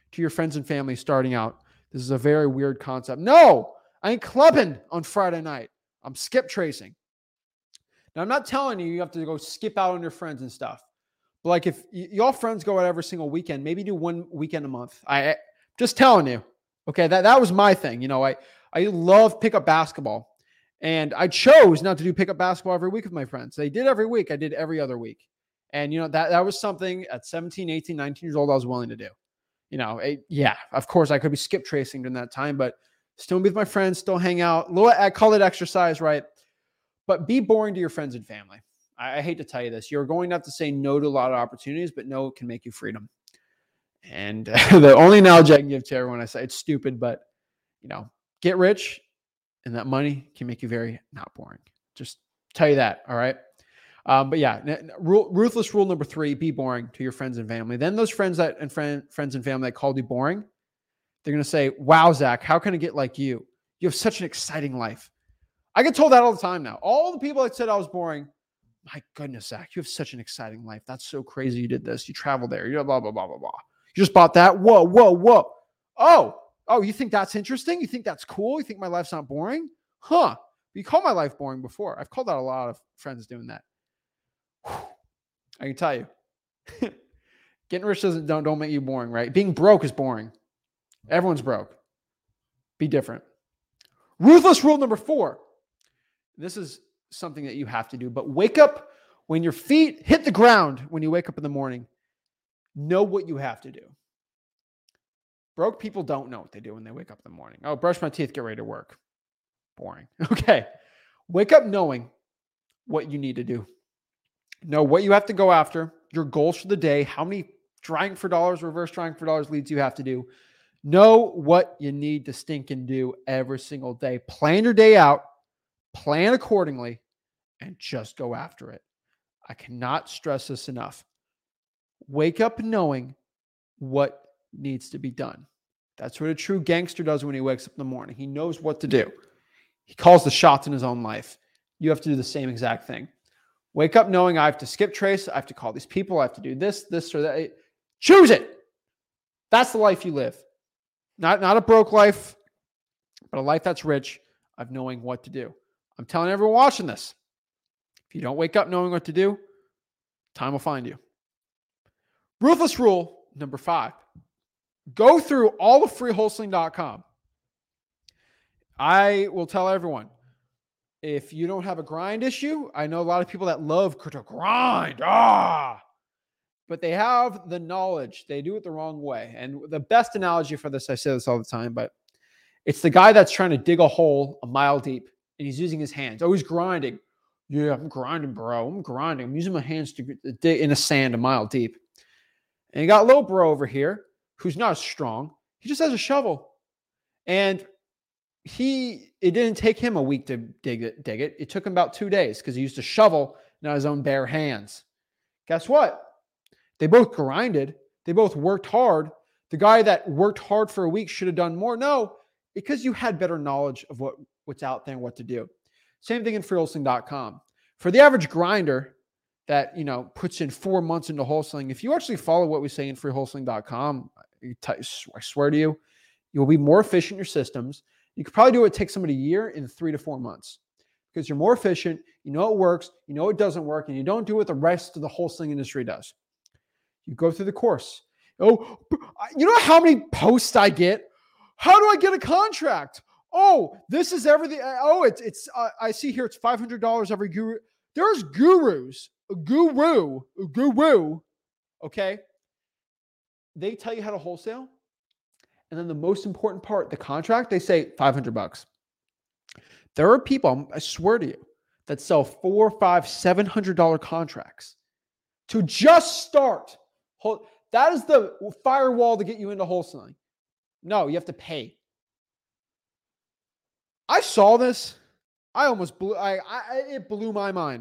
to your friends and family starting out. This is a very weird concept. No, I ain't clubbing on Friday night. I'm skip tracing. Now, I'm not telling you you have to go skip out on your friends and stuff. But like if y- y'all friends go out every single weekend, maybe do one weekend a month. I just telling you. Okay, that, that was my thing. You know, I, I love pickup basketball. And I chose not to do pickup basketball every week with my friends. They did every week. I did every other week. And, you know, that, that was something at seventeen, eighteen, nineteen years old I was willing to do. You know, it, yeah, of course I could be skip tracing during that time, but still be with my friends, still hang out. Little, I call it exercise, right? But be boring to your friends and family. I, I hate to tell you this. You're going to have to say no to a lot of opportunities, but no can make you freedom. And uh, the only analogy I can give to everyone, I say it's stupid, but, you know, get rich and that money can make you very not boring. Just tell you that, all right? Um, but yeah, n- n- rule, ruthless rule number three, be boring to your friends and family. Then those friends that and friend, friends and family that called you boring, they're going to say, wow, Zach, how can I get like you? You have such an exciting life. I get told that all the time now. All the people that said I was boring, my goodness, Zach, you have such an exciting life. That's so crazy you did this. You traveled there. You blah, blah, blah, blah, blah. You just bought that. Whoa, whoa, whoa. Oh, oh, you think that's interesting? You think that's cool? You think my life's not boring? Huh. You called my life boring before. I've called out a lot of friends doing that. Whew. I can tell you. Getting rich doesn't don't, don't make you boring, right? Being broke is boring. Everyone's broke. Be different. Ruthless rule number four. This is something that you have to do, but wake up when your feet hit the ground when you wake up in the morning. Know what you have to do. Broke people don't know what they do when they wake up in the morning. Oh, brush my teeth, get ready to work. Boring. Okay. Wake up knowing what you need to do. Know what you have to go after, your goals for the day, how many trying for dollars, reverse trying for dollars leads you have to do. Know what you need to stink and do every single day. Plan your day out, plan accordingly, and just go after it. I cannot stress this enough. Wake up knowing what needs to be done. That's what a true gangster does when he wakes up in the morning. He knows what to do. He calls the shots in his own life. You have to do the same exact thing. Wake up knowing I have to skip trace. I have to call these people. I have to do this, this, or that. Choose it. That's the life you live. Not, not a broke life, but a life that's rich of knowing what to do. I'm telling everyone watching this, if you don't wake up knowing what to do, time will find you. Ruthless rule number five. Go through all of free wholesaling dot com. I will tell everyone, if you don't have a grind issue, I know a lot of people that love to grind, ah, but they have the knowledge. They do it the wrong way. And the best analogy for this, I say this all the time, but it's the guy that's trying to dig a hole a mile deep and he's using his hands. Oh, he's grinding. Yeah, I'm grinding, bro. I'm grinding. I'm using my hands to dig in the sand a mile deep. And you got little bro over here who's not as strong. He just has a shovel. And he, it didn't take him a week to dig it. Dig it. It took him about two days because he used a shovel, not his own bare hands. Guess what? They both grinded. They both worked hard. The guy that worked hard for a week should have done more. No, because you had better knowledge of what, what's out there and what to do. Same thing in free wholesaling dot com. For the average grinder that, you know, puts in four months into wholesaling, if you actually follow what we say in free wholesaling dot com, I swear to you, you'll be more efficient in your systems. You could probably do it take somebody a year in three to four months because you're more efficient. You know it works. You know it doesn't work, and you don't do what the rest of the wholesaling industry does. You go through the course. Oh, you know how many posts I get? How do I get a contract? Oh, this is everything. Oh, it's it's. Uh, I see here it's five hundred dollars every guru. There's gurus, a guru, a guru. Okay, they tell you how to wholesale, and then the most important part, the contract, they say five hundred bucks. There are people, I swear to you, that sell four, five, seven hundred dollar contracts to just start. That is the firewall to get you into wholesaling. No, you have to pay. I saw this. I almost blew, I, I it blew my mind.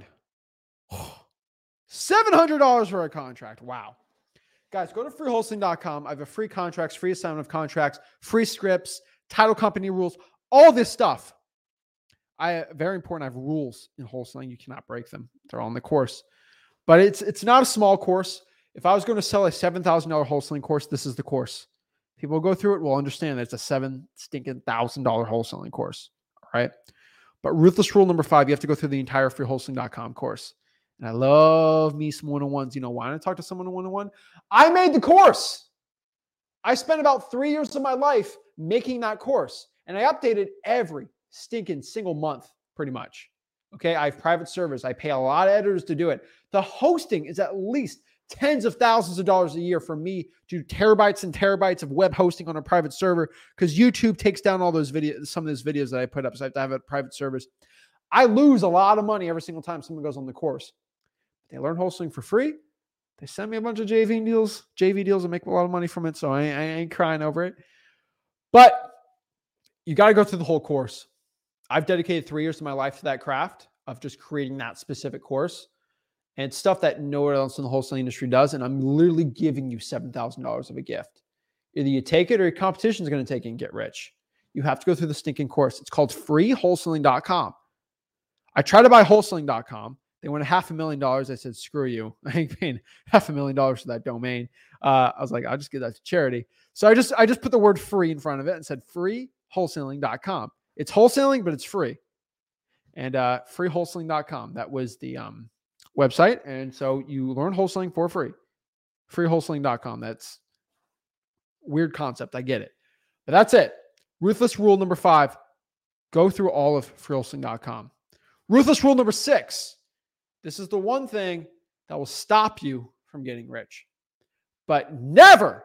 seven hundred dollars for a contract. Wow. Guys, go to free wholesaling dot com. I have a free contracts, free assignment of contracts, free scripts, title company rules, all this stuff. I very important. I have rules in wholesaling. You cannot break them. They're all in the course. But it's it's not a small course. If I was going to sell a seven thousand dollars wholesaling course, this is the course. People go through it will understand that it's a seven stinking thousand dollar wholesaling course. All right. But ruthless rule number five, you have to go through the entire free wholesaling dot com course. And I love me some one-on-ones. You know why I talk to someone one-on-one? I made the course. I spent about three years of my life making that course. And I update it every stinking single month, pretty much. Okay. I have private servers. I pay a lot of editors to do it. The hosting is at least tens of thousands of dollars a year for me to do terabytes and terabytes of web hosting on a private server because YouTube takes down all those videos, some of those videos that I put up. So I have to have a private service. I lose a lot of money every single time someone goes on the course. They learn hosting for free. They send me a bunch of J V deals, J V deals and make a lot of money from it. So I, I ain't crying over it. But you got to go through the whole course. I've dedicated three years of my life to that craft of just creating that specific course. And stuff that no one else in the wholesaling industry does. And I'm literally giving you seven thousand dollars of a gift. Either you take it or your competition is going to take it and get rich. You have to go through the stinking course. It's called free wholesaling dot com. I tried to buy wholesaling dot com. They went a half a million dollars. I said, screw you. I ain't paying half a million dollars for that domain. Uh, I was like, I'll just give that to charity. So I just, I just put the word free in front of it and said free wholesaling dot com. It's wholesaling, but it's free. And uh, free wholesaling dot com. That was the... um. website. And so you learn wholesaling for free. free wholesaling dot com. That's weird concept. I get it. But that's it. Ruthless rule number five. Go through all of free wholesaling dot com. Ruthless rule number six. This is the one thing that will stop you from getting rich. But never,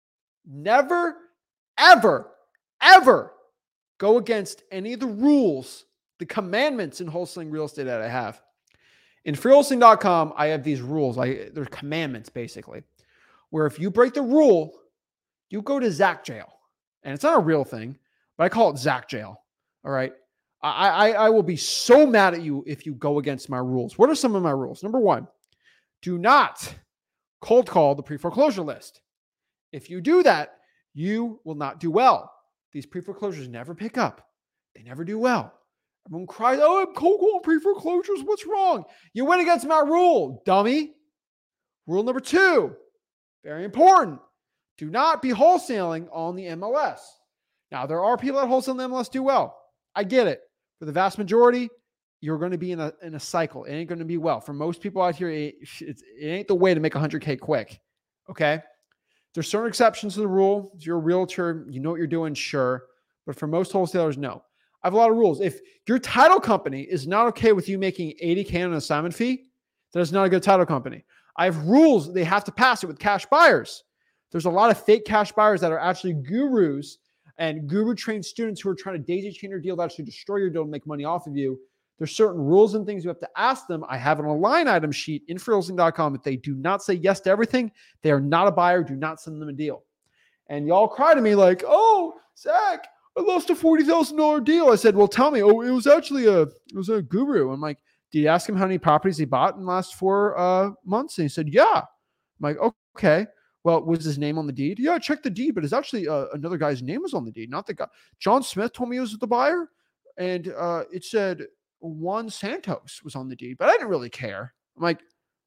never, ever, ever go against any of the rules, the commandments in wholesaling real estate that I have. In free wholesaling dot com, I have these rules. I, they're commandments, basically, where if you break the rule, you go to Zach jail. And it's not a real thing, but I call it Zach jail. All right. I, I, I will be so mad at you if you go against my rules. What are some of my rules? Number one, do not cold call the pre-foreclosure list. If you do that, you will not do well. These pre-foreclosures never pick up. They never do well. Everyone cries, oh, I'm cold calling pre-foreclosures. What's wrong? You went against my rule, dummy. Rule number two, very important. Do not be wholesaling on the M L S. Now, there are people that wholesale on the M L S do well. I get it. For the vast majority, you're going to be in a in a cycle. It ain't going to be well. For most people out here, it, it's, it ain't the way to make one hundred K quick. Okay? There's certain exceptions to the rule. If you're a realtor, you know what you're doing, sure. But for most wholesalers, no. I have a lot of rules. If your title company is not okay with you making eighty K on an assignment fee, then it's not a good title company. I have rules. They have to pass it with cash buyers. There's a lot of fake cash buyers that are actually gurus and guru trained students who are trying to daisy chain your deal to actually destroy your deal and make money off of you. There's certain rules and things you have to ask them. I have it on a line item sheet in free wholesaling dot com. If they do not say yes to everything, they are not a buyer. Do not send them a deal. And y'all cry to me like, oh, Zach, I lost a forty thousand dollars deal. I said, well, tell me. Oh, it was actually a, it was a guru. I'm like, did you ask him how many properties he bought in the last four uh, months? And he said, yeah. I'm like, okay. Well, was his name on the deed? Yeah, I checked the deed, but it's actually uh, another guy's name was on the deed, not the guy. John Smith told me he was the buyer, and uh, it said Juan Santos was on the deed, but I didn't really care. I'm like,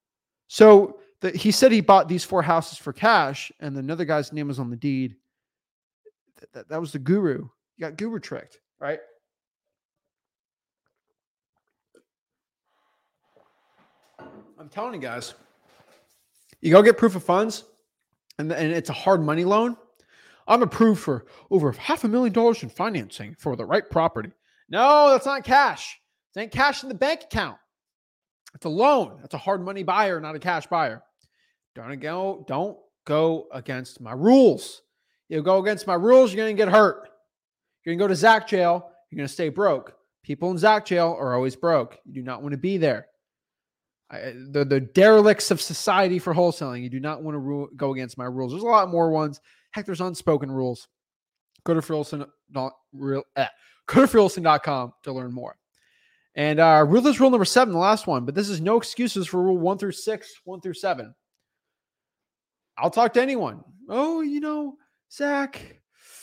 so the, he said he bought these four houses for cash, and another guy's name was on the deed. That, that, that was the guru. You got guru tricked, right? I'm telling you guys, you go get proof of funds, and, and it's a hard money loan. I'm approved for over half a million dollars in financing for the right property. No, that's not cash. It ain't cash in the bank account. It's a loan. That's a hard money buyer, not a cash buyer. Don't go, don't go against my rules. You go against my rules, you're going to get hurt. You're going to go to Zach jail. You're going to stay broke. People in Zach jail are always broke. You do not want to be there. I, the, the derelicts of society for wholesaling. You do not want to ru- go against my rules. There's a lot more ones. Heck, there's unspoken rules. Go to free wholesaling dot com to learn more. And uh, ruthless rule number seven, the last one, but this is no excuses for rule one through six, one through seven. I'll talk to anyone. Oh, you know, Zach,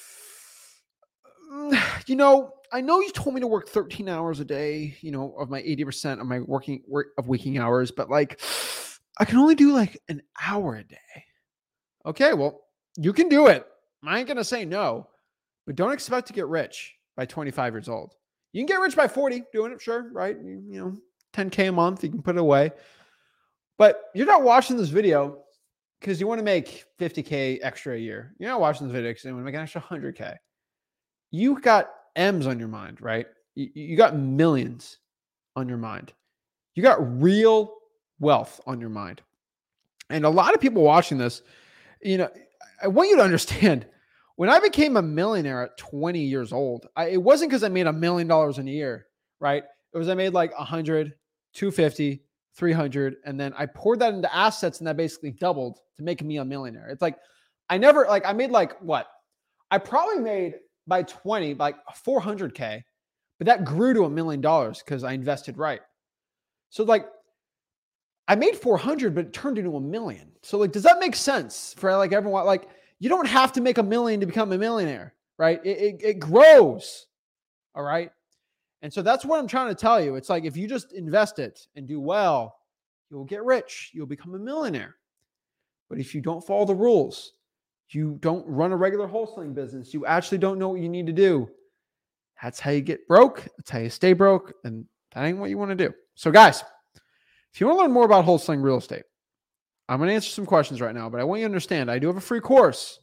you know, I know you told me to work thirteen hours a day, you know, of my eighty percent of my working work of waking hours, but like I can only do like an hour a day. Okay, well, you can do it. I ain't going to say no, but don't expect to get rich by twenty-five years old. You can get rich by forty doing it, sure, right? You, you know, ten K a month, you can put it away. But you're not watching this video because you want to make fifty K extra a year. You're not watching this video because you want to make an extra one hundred K. You got M's on your mind, right? You, you got millions on your mind. You got real wealth on your mind. And a lot of people watching this, you know, I want you to understand, when I became a millionaire at twenty years old, I, it wasn't because I made a million dollars in a year, right? It was I made like one hundred, two fifty, three hundred, and then I poured that into assets and that basically doubled to make me a millionaire. It's like, I never, like, I made like what? I probably made by twenty, like four hundred K, but that grew to a million dollars because I invested right. So like, I made four hundred, but it turned into a million. So like, does that make sense for like everyone? Like, you don't have to make a million to become a millionaire, right? It, it, it grows. All right. And so that's what I'm trying to tell you. It's like, if you just invest it and do well, you'll get rich. You'll become a millionaire. But if you don't follow the rules, you don't run a regular wholesaling business, you actually don't know what you need to do, that's how you get broke. That's how you stay broke. And that ain't what you want to do. So guys, if you want to learn more about wholesaling real estate, I'm going to answer some questions right now, but I want you to understand, I do have a free course,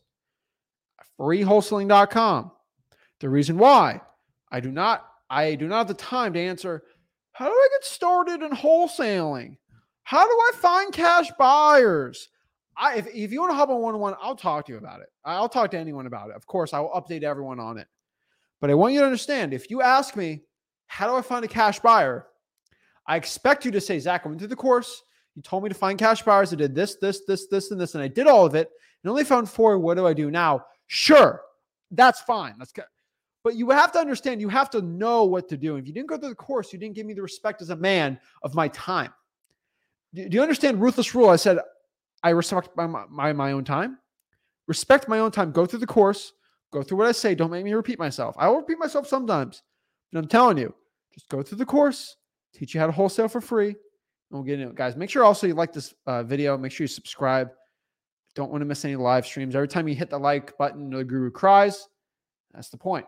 free wholesaling dot com. The reason why I do not, I do not have the time to answer, how do I get started in wholesaling? How do I find cash buyers? I, if, if you want to hop on one-on-one, I'll talk to you about it. I'll talk to anyone about it. Of course, I will update everyone on it. But I want you to understand, if you ask me, how do I find a cash buyer? I expect you to say, Zach, I went through the course. You told me to find cash buyers. I did this, this, this, this, and this, and I did all of it and only found four. What do I do now? Sure, that's fine. That's good. But you have to understand, you have to know what to do. If you didn't go through the course, you didn't give me the respect as a man of my time. Do, do you understand ruthless rule? I said, I respect my, my, my own time. Respect my own time. Go through the course. Go through what I say. Don't make me repeat myself. I will repeat myself sometimes. But I'm telling you, just go through the course. Teach you how to wholesale for free. And we'll get into it. Guys, make sure also you like this uh, video. Make sure you subscribe. Don't want to miss any live streams. Every time you hit the like button, the guru cries. That's the point.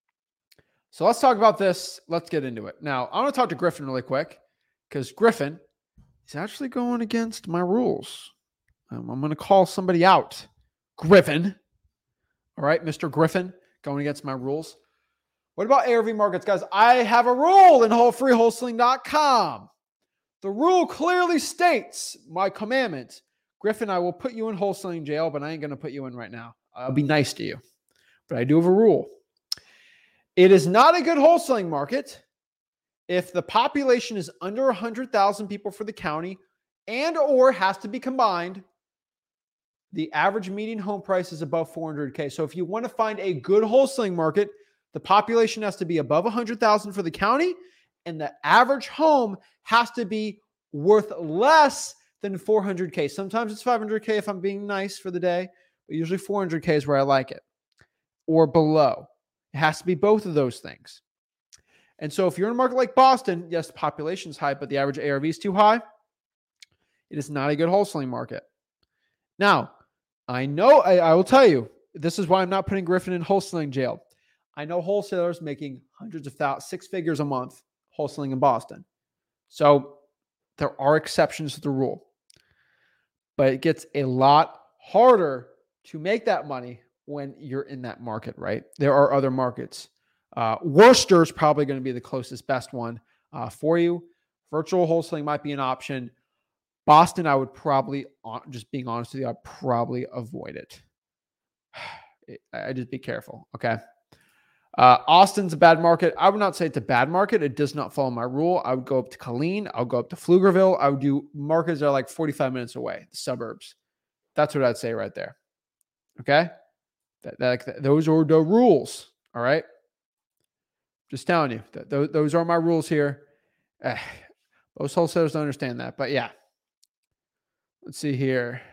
So let's talk about this. Let's get into it. Now, I want to talk to Griffin really quick because Griffin is actually going against my rules. Um, I'm going to call somebody out. Griffin. All right, Mister Griffin, going against my rules. What about A R V markets? Guys, I have a rule in whole free wholesaling dot com. The rule clearly states my commandment. Griffin, I will put you in wholesaling jail, but I ain't going to put you in right now. I'll be nice to you. But I do have a rule. It is not a good wholesaling market if the population is under one hundred thousand people for the county and or has to be combined. The average median home price is above four hundred K. So if you want to find a good wholesaling market, the population has to be above one hundred thousand for the county, and the average home has to be worth less than four hundred K. Sometimes it's five hundred K if I'm being nice for the day, but usually four hundred K is where I like it, or below. It has to be both of those things. And so if you're in a market like Boston, yes, the population is high, but the average A R V is too high. It is not a good wholesaling market. Now, I know, I, I will tell you, this is why I'm not putting Griffin in wholesaling jail. I know wholesalers making hundreds of thousands, six figures a month wholesaling in Boston. So there are exceptions to the rule. But it gets a lot harder to make that money when you're in that market, right? There are other markets. Uh, Worcester is probably going to be the closest best one uh, for you. Virtual wholesaling might be an option. Boston, I would probably, just being honest with you, I'd probably avoid it. I just be careful, okay? Uh, Austin's a bad market. I would not say it's a bad market. It does not follow my rule. I would go up to Killeen. I'll go up to Pflugerville. I would do markets that are like forty-five minutes away, the suburbs. That's what I'd say right there, okay? That, that, those are the rules, all right? Just telling you, that those, those are my rules here. Eh, most wholesalers don't understand that, but yeah. Let's see here.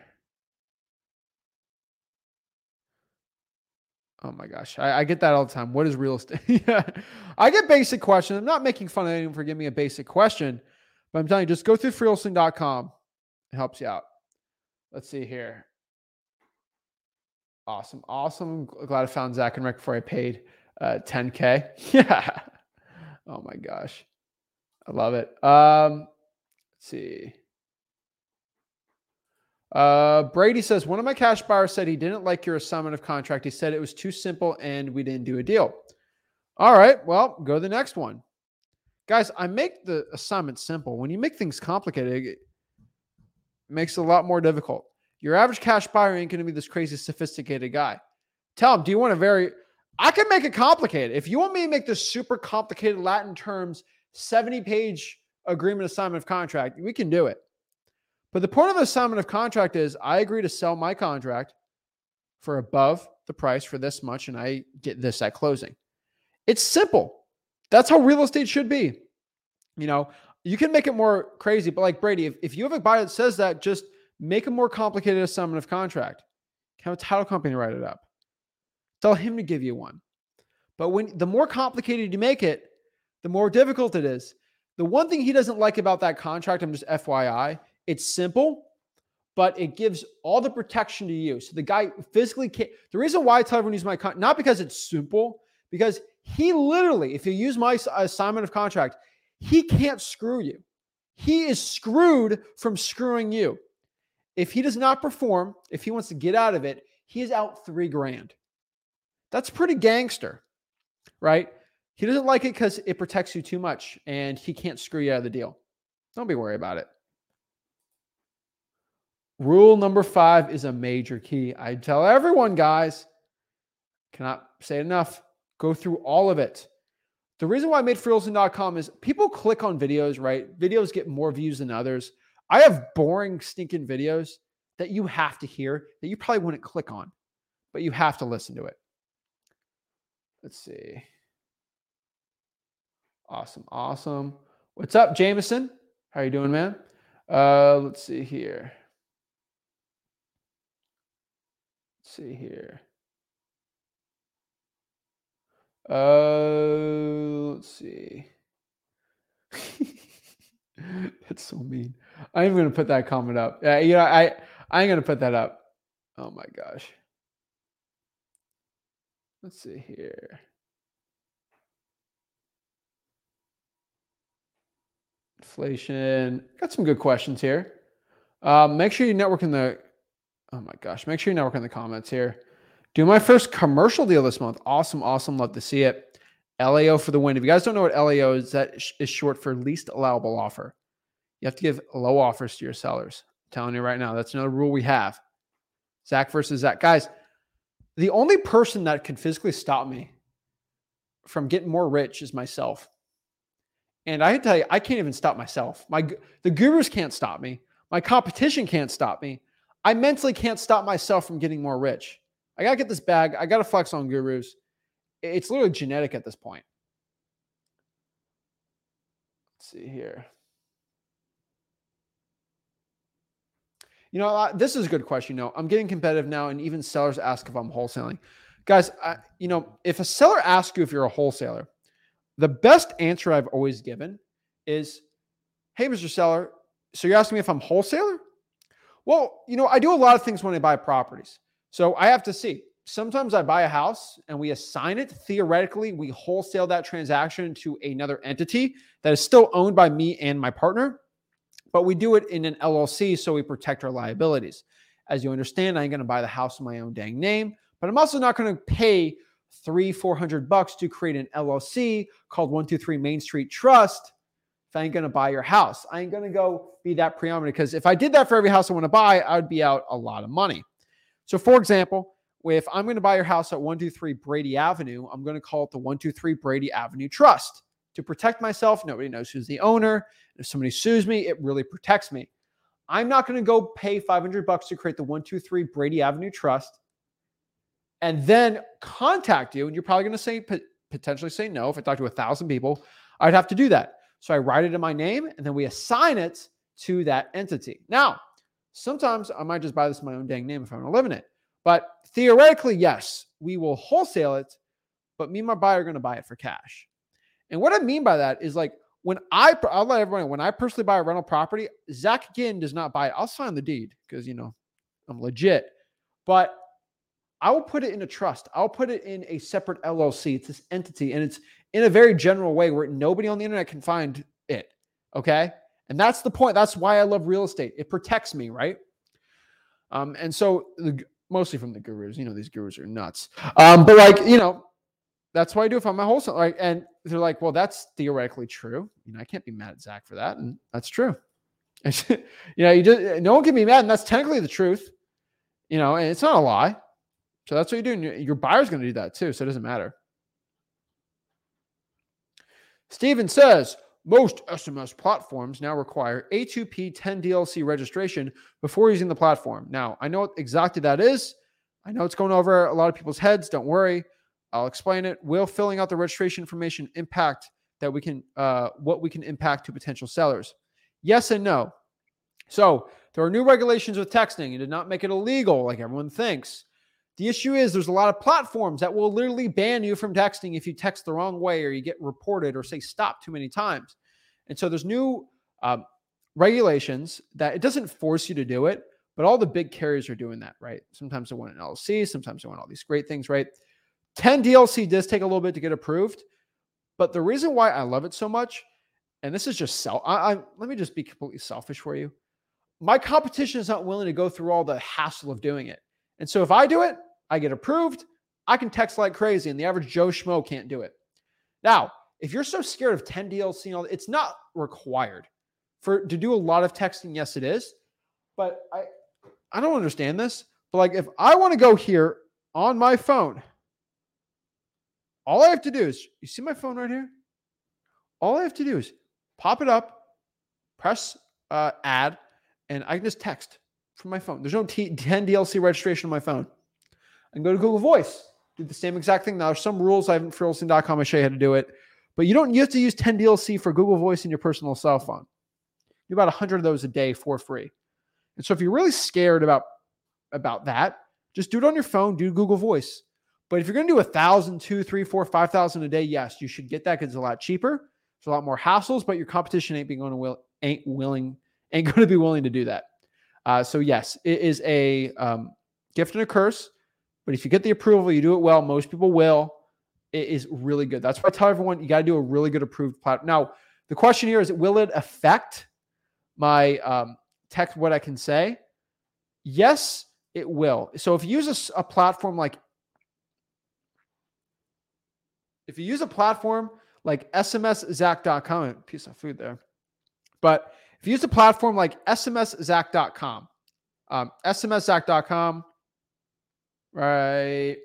Oh my gosh. I, I get that all the time. What is real estate? Yeah. I get basic questions. I'm not making fun of anyone for giving me a basic question, but I'm telling you, just go through free wholesaling dot com. It helps you out. Let's see here. Awesome. Awesome. Glad I found Zach and Rick before I paid uh, ten K. Yeah. Oh my gosh. I love it. Um, let's see. Uh, Brady says, one of my cash buyers said he didn't like your assignment of contract. He said it was too simple and we didn't do a deal. All right. Well, go to the next one. Guys, I make the assignment simple. When you make things complicated, it makes it a lot more difficult. Your average cash buyer ain't going to be this crazy sophisticated guy. Tell him, do you want a very, I can make it complicated. If you want me to make this super complicated Latin terms, seventy page agreement assignment of contract, we can do it. But the point of the assignment of contract is I agree to sell my contract for above the price for this much, and I get this at closing. It's simple. That's how real estate should be. You know, you can make it more crazy, but like Brady, if, if you have a buyer that says that, just make a more complicated assignment of contract. Have a title company write it up. Tell him to give you one. But when the more complicated you make it, the more difficult it is. The one thing he doesn't like about that contract, I'm just F Y I, it's simple, but it gives all the protection to you. So the guy physically can't. The reason why I tell everyone to use my contract, not because it's simple, because he literally, if you use my assignment of contract, he can't screw you. He is screwed from screwing you. If he does not perform, if he wants to get out of it, he is out three grand. That's pretty gangster, right? He doesn't like it because it protects you too much and he can't screw you out of the deal. Don't be worried about it. Rule number five is a major key. I tell everyone, guys, cannot say it enough. Go through all of it. The reason why I made free real estate dot com is people click on videos, right? Videos get more views than others. I have boring, stinking videos that you have to hear that you probably wouldn't click on, but you have to listen to it. Let's see. Awesome. Awesome. What's up, Jameson? How are you doing, man? Uh, let's see here. Let's see here. Uh, let's see. That's so mean. I'm even gonna put that comment up. Yeah, you know, I I ain't gonna put that up. Oh my gosh. Let's see here. Inflation. Got some good questions here. Um, make sure you network in the. Oh my gosh. Make sure you network in the comments here. Do my first commercial deal this month. Awesome. Awesome. Love to see it. L A O for the win. If you guys don't know what L A O is, that is short for least allowable offer. You have to give low offers to your sellers. I'm telling you right now, that's another rule we have. Zach versus Zach. Guys, the only person that could physically stop me from getting more rich is myself. And I can tell you, I can't even stop myself. My The gurus can't stop me. My competition can't stop me. I mentally can't stop myself from getting more rich. I got to get this bag. I got to flex on gurus. It's literally genetic at this point. Let's see here. You know, this is a good question. You know, I'm getting competitive now, and even sellers ask if I'm wholesaling. Guys, I, you know, if a seller asks you if you're a wholesaler, the best answer I've always given is, hey, Mister Seller, so you're asking me if I'm wholesaler? Well, you know, I do a lot of things when I buy properties. So I have to see. Sometimes I buy a house and we assign it. Theoretically, we wholesale that transaction to another entity that is still owned by me and my partner, but we do it in an L L C so we protect our liabilities. As you understand, I ain't going to buy the house in my own dang name, but I'm also not going to pay three, four hundred bucks to create an L L C called one two three Main Street Trust. If I ain't going to buy your house, I ain't going to go be that preeminent, because if I did that for every house I want to buy, I would be out a lot of money. So for example, if I'm going to buy your house at one two three Brady Avenue, I'm going to call it the one two three Brady Avenue Trust to protect myself. Nobody knows who's the owner. If somebody sues me, it really protects me. I'm not going to go pay five hundred bucks to create the one two three Brady Avenue Trust and then contact you. And you're probably going to say, potentially say no. If I talk to a thousand people, I'd have to do that. So I write it in my name and then we assign it to that entity. Now, sometimes I might just buy this in my own dang name if I want to live in it. But theoretically, yes, we will wholesale it, but me and my buyer are going to buy it for cash. And what I mean by that is, like, when I, I'll let everyone know, when I personally buy a rental property, Zach again does not buy it. I'll sign the deed because, you know, I'm legit. But I will put it in a trust. I'll put it in a separate L L C. It's this entity, and it's in a very general way where nobody on the internet can find it. Okay. And that's the point. That's why I love real estate. It protects me, right? Um, and so the, mostly from the gurus, you know, these gurus are nuts. Um, but like, you know, that's what I do if I'm a wholesale. Like, and they're like, well, that's theoretically true. You know, I can't be mad at Zach for that. And that's true. you know, you just, no one can be mad. And that's technically the truth, you know, and it's not a lie. So that's what you do. And your, your buyer's going to do that too. So it doesn't matter. Steven says, most S M S platforms now require A two P ten D L C registration before using the platform. Now, I know what exactly that is. I know it's going over a lot of people's heads. Don't worry. I'll explain it. Will filling out the registration information impact that we can, uh, what we can impact to potential sellers? Yes and no. So there are new regulations with texting. It did not make it illegal like everyone thinks. The issue is there's a lot of platforms that will literally ban you from texting if you text the wrong way or you get reported or say stop too many times. And so there's new um, regulations that it doesn't force you to do it, but all the big carriers are doing that, right? Sometimes they want an L L C, sometimes they want all these great things, right? ten D L C does take a little bit to get approved, but the reason why I love it so much, and this is just self, I, I, let me just be completely selfish for you. My competition is not willing to go through all the hassle of doing it. And so if I do it, I get approved, I can text like crazy, and the average Joe Schmo can't do it. Now, if you're so scared of ten D L C, and all, it's not required for to do a lot of texting. Yes, it is. But I, I don't understand this. But like, if I want to go here on my phone, all I have to do is, you see my phone right here? All I have to do is pop it up, press uh, add, and I can just text from my phone. There's no T- ten D L C registration on my phone. I can go to Google Voice, do the same exact thing. Now, there's some rules I haven't free hosting dot com. I show you how to do it. But you don't you have to use ten D L C for Google Voice in your personal cell phone. You do about one hundred of those a day for free. And so if you're really scared about, about that, just do it on your phone, do Google Voice. But if you're going to do a thousand, two, three, four, five thousand a day, yes, you should get that because it's a lot cheaper. It's a lot more hassles, but your competition ain't being going to will ain't willing ain't going to be willing to do that. Uh, so yes, it is a um, gift and a curse. But if you get the approval, you do it well. Most people will. It is really good. That's why I tell everyone you got to do a really good approved platform. Now, the question here is, will it affect my um, text, what I can say? Yes, it will. So if you use a, a platform like, if you use a platform like S M S Zach dot com, piece of food there. But if you use a platform like S M S Zach dot com, um, S M S Zach dot com, right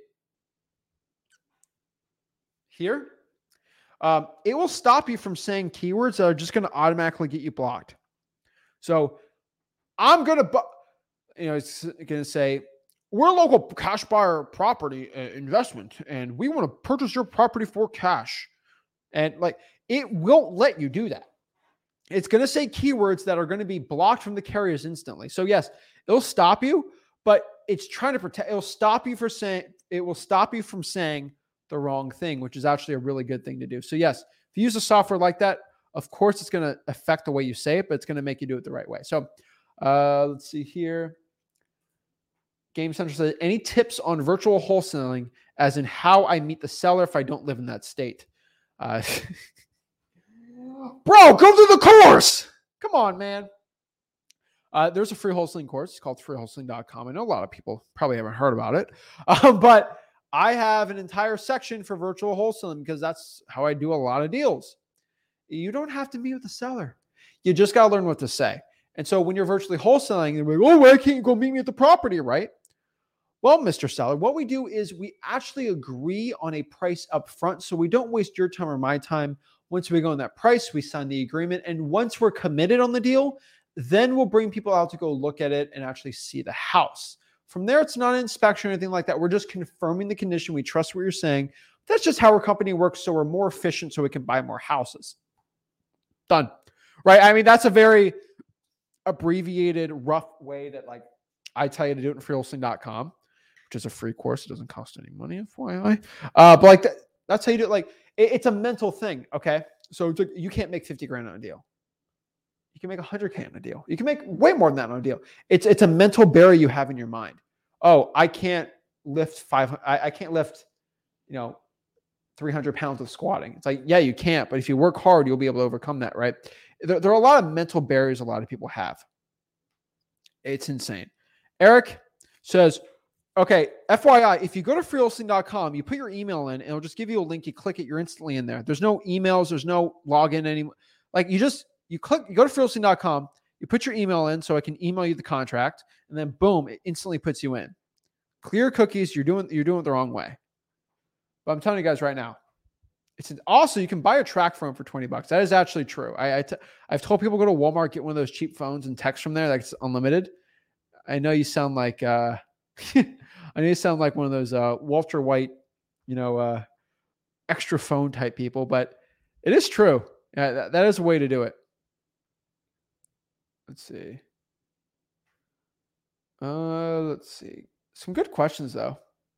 here, um, it will stop you from saying keywords that are just going to automatically get you blocked. So I'm going to, bu- you know, it's going to say, we're a local cash buyer property uh, investment, and we want to purchase your property for cash. And like, it won't let you do that. It's going to say keywords that are going to be blocked from the carriers instantly. So yes, it'll stop you, but it's trying to protect, it'll stop you for saying, it will stop you from saying the wrong thing, which is actually a really good thing to do. So yes, if you use a software like that, of course it's going to affect the way you say it, but it's going to make you do it the right way. So uh, let's see here. Game Central says, any tips on virtual wholesaling, as in how I meet the seller if I don't live in that state? Uh, bro, go through the course. Come on, man. Uh, there's a free wholesaling course. It's called free wholesaling dot com. I know a lot of people probably haven't heard about it, um, but I have an entire section for virtual wholesaling because that's how I do a lot of deals. You don't have to meet with the seller. You just got to learn what to say. And so when you're virtually wholesaling, you're like, oh, why can't you go meet me at the property, right? Well, Mister Seller, what we do is we actually agree on a price up front so we don't waste your time or my time. Once we go on that price, we sign the agreement. And once we're committed on the deal, then we'll bring people out to go look at it and actually see the house. From there, it's not an inspection or anything like that. We're just confirming the condition. We trust what you're saying. That's just how our company works, so we're more efficient so we can buy more houses. Done. Right? I mean, that's a very abbreviated, rough way that like I tell you to do it in free wholesaling dot com, which is a free course. It doesn't cost any money, F Y I. Uh, but like that, that's how you do it. Like it, it's a mental thing, okay? So it's like, you can't make fifty grand on a deal. You can make one hundred K on a deal. You can make way more than that on a deal. It's it's a mental barrier you have in your mind. Oh, I can't lift five. I, I can't lift, you know, three hundred pounds of squatting. It's like, yeah, you can't, but if you work hard, you'll be able to overcome that, right? There, there are a lot of mental barriers a lot of people have. It's insane. Eric says, okay, F Y I, if you go to free hosting dot com, you put your email in, and it'll just give you a link. You click it, you're instantly in there. There's no emails, there's no login anymore. Like you just, you click, you go to free hosting dot com, you put your email in so I can email you the contract, and then boom, it instantly puts you in. Clear cookies, you're doing, you're doing it the wrong way. But I'm telling you guys right now, it's an, also, you can buy a track phone for twenty bucks. That is actually true. I, I t- I've told people go to Walmart, get one of those cheap phones and text from there. That's unlimited. I know you sound like, uh, I know you sound like one of those uh, Walter White, you know, uh, extra phone type people, but it is true. Yeah, that, that is a way to do it. Let's see. Uh, let's see. Some good questions though.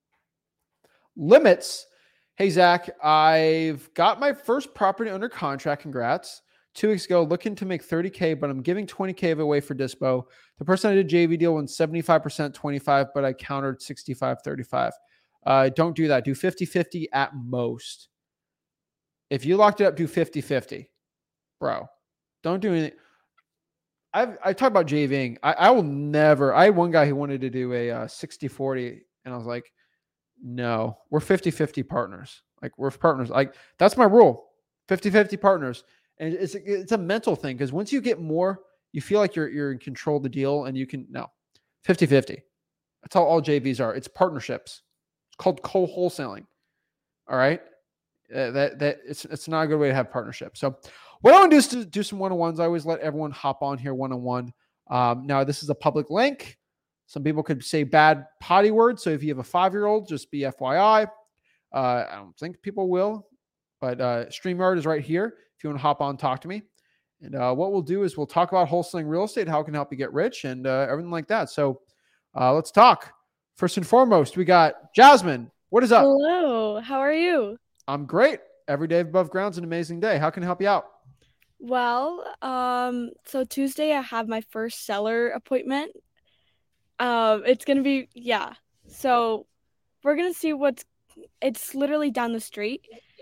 Limits. Hey, Zach, I've got my first property under contract. Congrats. Two weeks ago, looking to make thirty K, but I'm giving twenty K away for dispo. The person I did J V deal won seventy-five percent, twenty-five, but I countered sixty-five, thirty-five. Uh, don't do that. Do fifty-fifty at most. If you locked it up, do fifty-fifty. Bro, don't do anything. I've, I talk about JVing. I, I will never. I had one guy who wanted to do a uh, sixty forty, and I was like, no, we're fifty-fifty partners. Like we're partners. Like that's my rule. fifty-fifty partners. And it's it's a mental thing because once you get more, you feel like you're you're in control of the deal and you can no. fifty-fifty. That's how all J Vs are. It's partnerships. It's called co-wholesaling. All right. Uh, that that it's it's not a good way to have partnerships. So what I want to do is to do some one-on-ones. I always let everyone hop on here one-on-one. Um, now this is a public link. Some people could say bad potty words. So if you have a five-year-old, just be F Y I. Uh, I don't think people will, but uh, StreamYard is right here. If you want to hop on, talk to me. And uh, what we'll do is we'll talk about wholesaling real estate, how it can help you get rich, and uh, everything like that. So uh, let's talk. First and foremost, we got Jasmine. What is up? Hello. How are you? I'm great. Every day above ground is an amazing day. How can I help you out? Well, um, so Tuesday I have my first seller appointment. Um, it's gonna be yeah. So we're gonna see what's. It's literally down the street,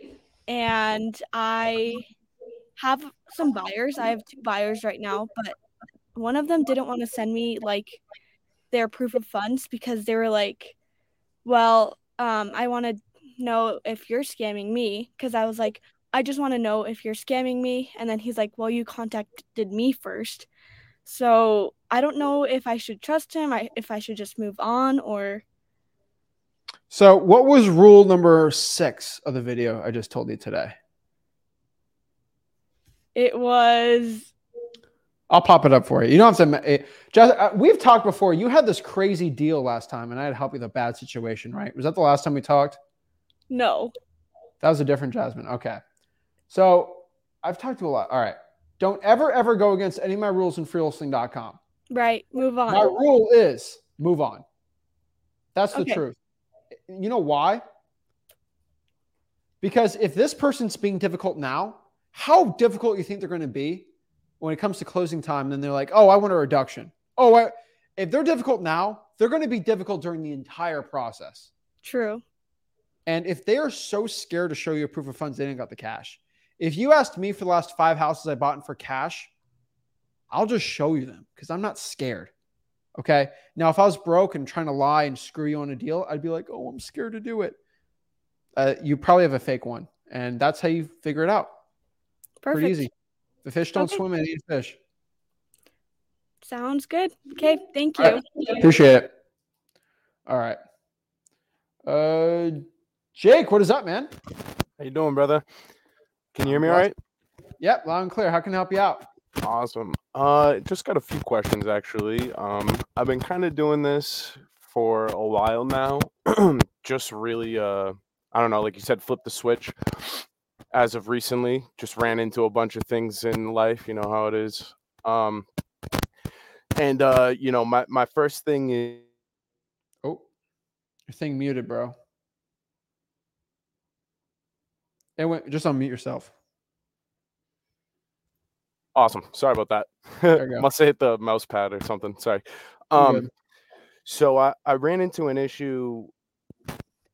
and I have some buyers. I have two buyers right now, but one of them didn't want to send me like their proof of funds because they were like, well, um, I want to know if you're scamming me because I was like, I just want to know if you're scamming me. And then he's like, well, you contacted me first. So I don't know if I should trust him, I, if I should just move on or. So what was rule number six of the video I just told you today? It was. I'll pop it up for you. You don't have to. Just, uh, we've talked before. You had this crazy deal last time, and I had to help you with a bad situation, right? Was that the last time we talked? No. That was a different Jasmine. Okay. So I've talked to a lot. All right. Don't ever, ever go against any of my rules in free hosting dot com. Right. Move on. My rule is move on. That's the Okay. truth. You know why? Because if this person's being difficult now, how difficult you think they're going to be when it comes to closing time? Then they're like, oh, I want a reduction. Oh, I, if they're difficult now, they're going to be difficult during the entire process. True. And if they are so scared to show you a proof of funds, they didn't got the cash. If you asked me for the last five houses I bought in for cash, I'll just show you them because I'm not scared. Okay. Now, if I was broke and trying to lie and screw you on a deal, I'd be like, oh, I'm scared to do it. Uh, you probably have a fake one. And that's how you figure it out. Perfect. Pretty easy. The fish don't Okay. swim, they eat fish. Sounds good. Okay. Thank you. Right. Appreciate it. All right. Uh, Jake, what is up, man? How you doing, brother? Can you hear me all right? Yep, loud and clear. How can I help you out? Awesome. Uh, just got a few questions, actually. Um, I've been kind of doing this for a while now. Just really, uh, I don't know, like you said, flip the switch. As of recently, just ran into a bunch of things in life. You know how it is. Um, and, uh, you know, my, my first thing is... Oh, your thing muted, bro. It went, just unmute yourself. Awesome. Sorry about that. There you go. Must have hit the mouse pad or something. Sorry. Um, so I, I ran into an issue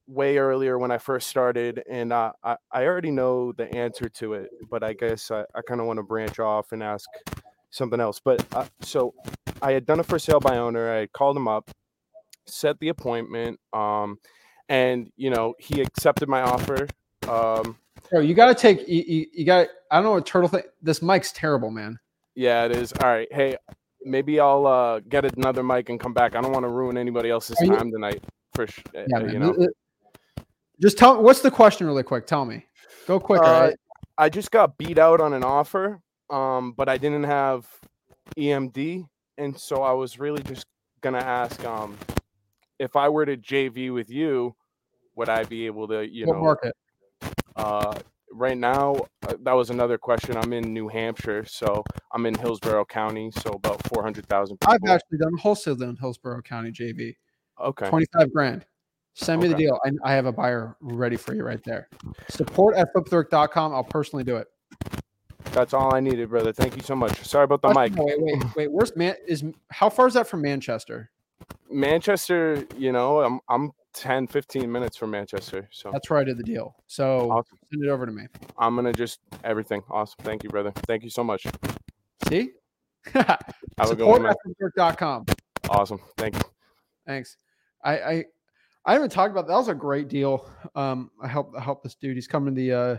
way earlier when I first started, and uh, I I already know the answer to it, but I guess I, I kind of want to branch off and ask something else. But uh, so I had done a for sale by owner. I called him up, set the appointment, um, and you know he accepted my offer. Um, Bro, you gotta take you, you, you got I don't know what turtle thing. This mic's terrible, man. yeah, it is. All right, hey, maybe I'll uh, get another mic and come back. I don't want to ruin anybody else's Are you- time tonight. For sh- uh, Yeah, you man. know. Th- th- Just tell me what's the question really quick. Tell me. Go quicker. Uh, right? I just got beat out on an offer, um, but I didn't have E M D, and so I was really just gonna ask, um, if I were to J V with you, would I be able to, you What know, market? uh, right now, uh, that was another question. I'm in New Hampshire, so I'm in Hillsborough County, so about four hundred thousand I've people. actually done wholesale in Hillsborough County J V. Okay. twenty-five grand. Send me the Okay. deal. I, I have a buyer ready for you right there. Support at flip thrift dot com. I'll personally do it. That's all I needed, brother. Thank you so much. Sorry about the mic. No, wait, wait, wait. Where's man? Is how far is that from Manchester? Manchester, you know, I'm I'm ten, fifteen minutes from Manchester, so That's where I did the deal. So awesome. send it over to me. I'm gonna just everything. Awesome. Thank you, brother. Thank you so much. See? Have a good Support one, man. at flip thrift dot com. Awesome. Thank you. Thanks. I, I I haven't talked about that. Was a great deal. Um, I helped I helped this dude. He's coming to the uh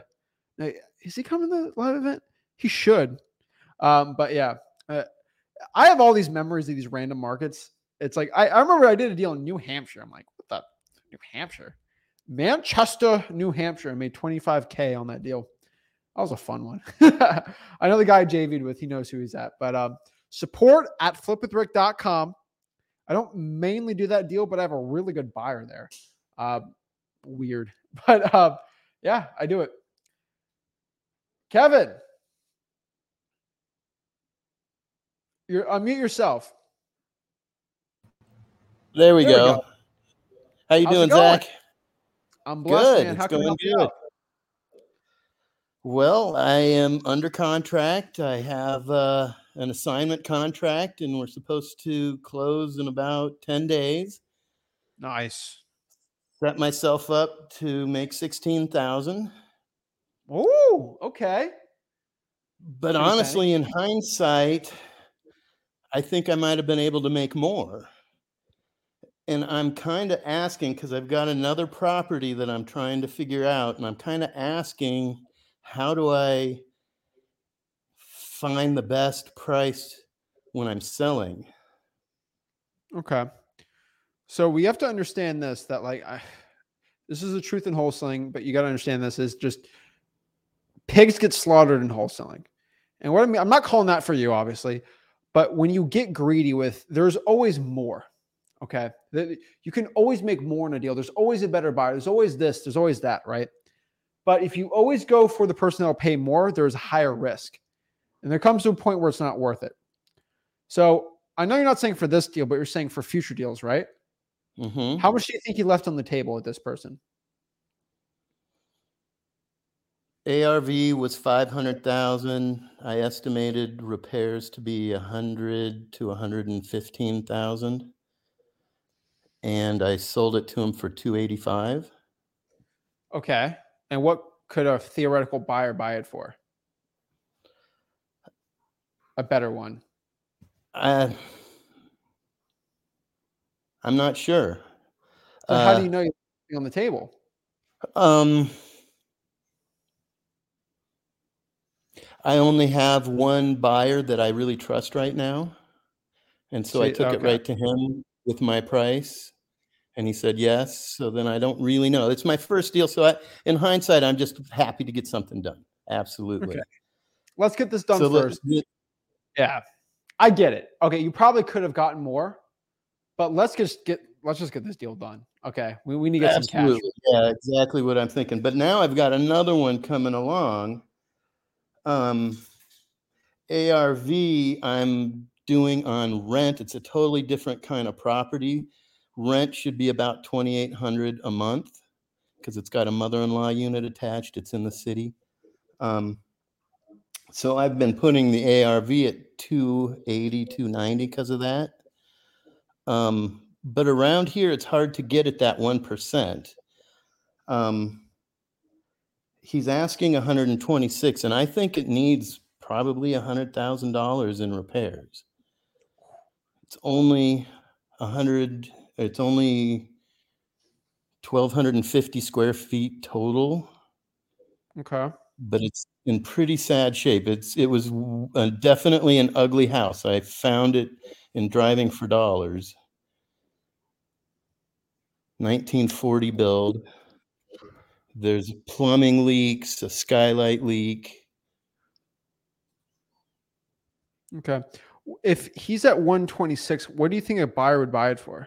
is he coming to the live event? He should. Um, but yeah, uh, I have all these memories of these random markets. It's like I, I remember I did a deal in New Hampshire. I'm like, what the New Hampshire? Manchester, New Hampshire. I made twenty-five K on that deal. That was a fun one. I know the guy I J V'd with, he knows who he's at. But um, support at flip with rick dot com. I don't mainly do that deal, but I have a really good buyer there. Uh, weird. But uh, yeah, I do it. Kevin, you're unmute yourself. There we, There we go. go. How you How's it doing, going? Zach? I'm blessed, Good. man. How It's can I going help you good. out? Well, I am under contract. I have uh, an assignment contract, and we're supposed to close in about ten days. Nice. Set myself up to make sixteen thousand. Oh, okay. But Pretty honestly, in hindsight, I think I might have been able to make more. And I'm kind of asking, because I've got another property that I'm trying to figure out, and I'm kind of asking, how do I find the best price when I'm selling? Okay. So we have to understand this, that like, I, this is the truth in wholesaling, but you got to understand this is just pigs get slaughtered in wholesaling. And what I mean, I'm not calling that for you, obviously, but when you get greedy with, there's always more. Okay. You can always make more in a deal. There's always a better buyer. There's always this, there's always that, right? But if you always go for the person that'll pay more, there's a higher risk. And there comes to a point where it's not worth it. So I know you're not saying for this deal, but you're saying for future deals, right? Mm-hmm. How much do you think you left on the table with this person? A R V was five hundred thousand. I estimated repairs to be one hundred to one hundred fifteen thousand. And I sold it to him for two eighty-five. Okay. And what could a theoretical buyer buy it for? A better one. I, I'm not sure. So how Uh, do you know you're on the table? Um, I only have one buyer that I really trust right now. And so I See, took it okay. right to him with my price. And he said yes. So then I don't really know. It's my first deal. So I, in hindsight, I'm just happy to get something done. Absolutely. Okay. Let's get this done So let- first. Yeah. I get it. Okay. You probably could have gotten more, but let's just get let's just get this deal done. Okay. We, we need to get some cash. Absolutely. Yeah, exactly what I'm thinking. But now I've got another one coming along. Um, A R V, I'm doing on rent. It's a totally different kind of property. Rent should be about twenty-eight hundred dollars a month because it's got a mother-in-law unit attached. It's in the city. Um, so I've been putting the A R V at two eighty, two ninety because of that. Um, but around here, it's hard to get at that one percent. Um, he's asking one hundred twenty-six, and I think it needs probably one hundred thousand dollars in repairs. It's only one hundred, it's only twelve fifty square feet total, Okay. but it's in pretty sad shape. It's it was w- uh, definitely an ugly house. I found it in Driving for Dollars. nineteen forty build. There's plumbing leaks, a skylight leak. Okay. If he's at one twenty-six, what do you think a buyer would buy it for?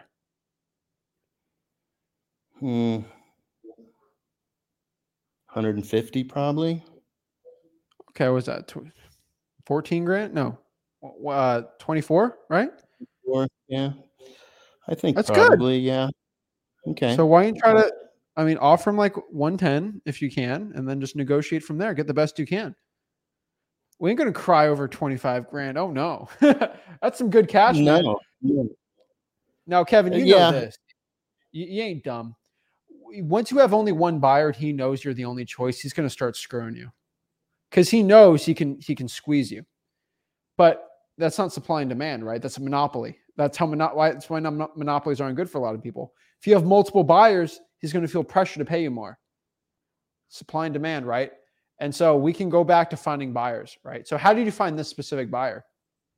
Hmm. one hundred fifty probably. Okay, what was that tw- fourteen grand? No, W- uh, twenty-four, right? Or yeah. I think That's good. probably, yeah. Okay. So why don't you try to, I mean, offer him like one ten if you can, and then just negotiate from there. Get the best you can. We ain't gonna cry over twenty-five grand. Oh no, that's some good cash, man. no. no. Now, Kevin, you Yeah. know this. You, you ain't dumb. Once you have only one buyer, and he knows you're the only choice, he's gonna start screwing you because he knows he can he can squeeze you. But that's not supply and demand, right? That's a monopoly. That's how mono- why that's why non- monopolies aren't good for a lot of people. If you have multiple buyers, he's going to feel pressure to pay you more. Supply and demand, right? And so we can go back to finding buyers, right? So how did you find this specific buyer?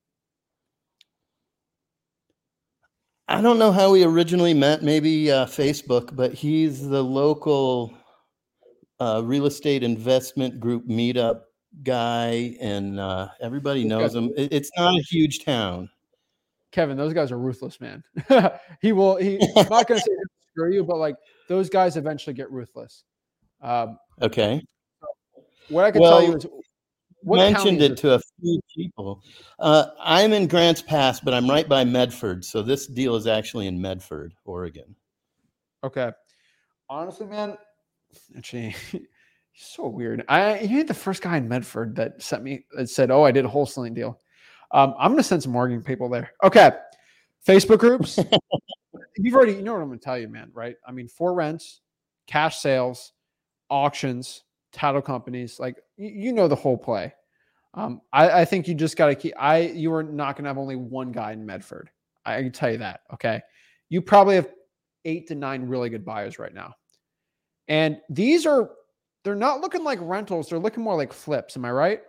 I don't know how we originally met, maybe uh, Facebook, but he's the local uh, real estate investment group meetup guy, and uh, everybody knows him. It- it's not a huge town. Kevin, those guys are ruthless, man. he will. He, I'm not going to say screw you, but like those guys eventually get ruthless. Um, Okay. what I can Well, tell you is, what mentioned county is it this? to a few people. Uh, I'm in Grants Pass, but I'm right by Medford. So this deal is actually in Medford, Oregon. Okay. Honestly, man, actually, he's so weird. I you ain't the first guy in Medford that sent me that said, "Oh, I did a wholesaling deal." Um, I'm gonna send some Oregon people there. Okay. Facebook groups. You've already, you know what I'm gonna tell you, man, right? I mean, for rents, cash sales, auctions, title companies, like you, you know the whole play. Um, I, I think you just gotta keep I you are not gonna have only one guy in Medford. I can tell you that. Okay. You probably have eight to nine really good buyers right now. And these are, they're not looking like rentals. They're looking more like flips. Am I right?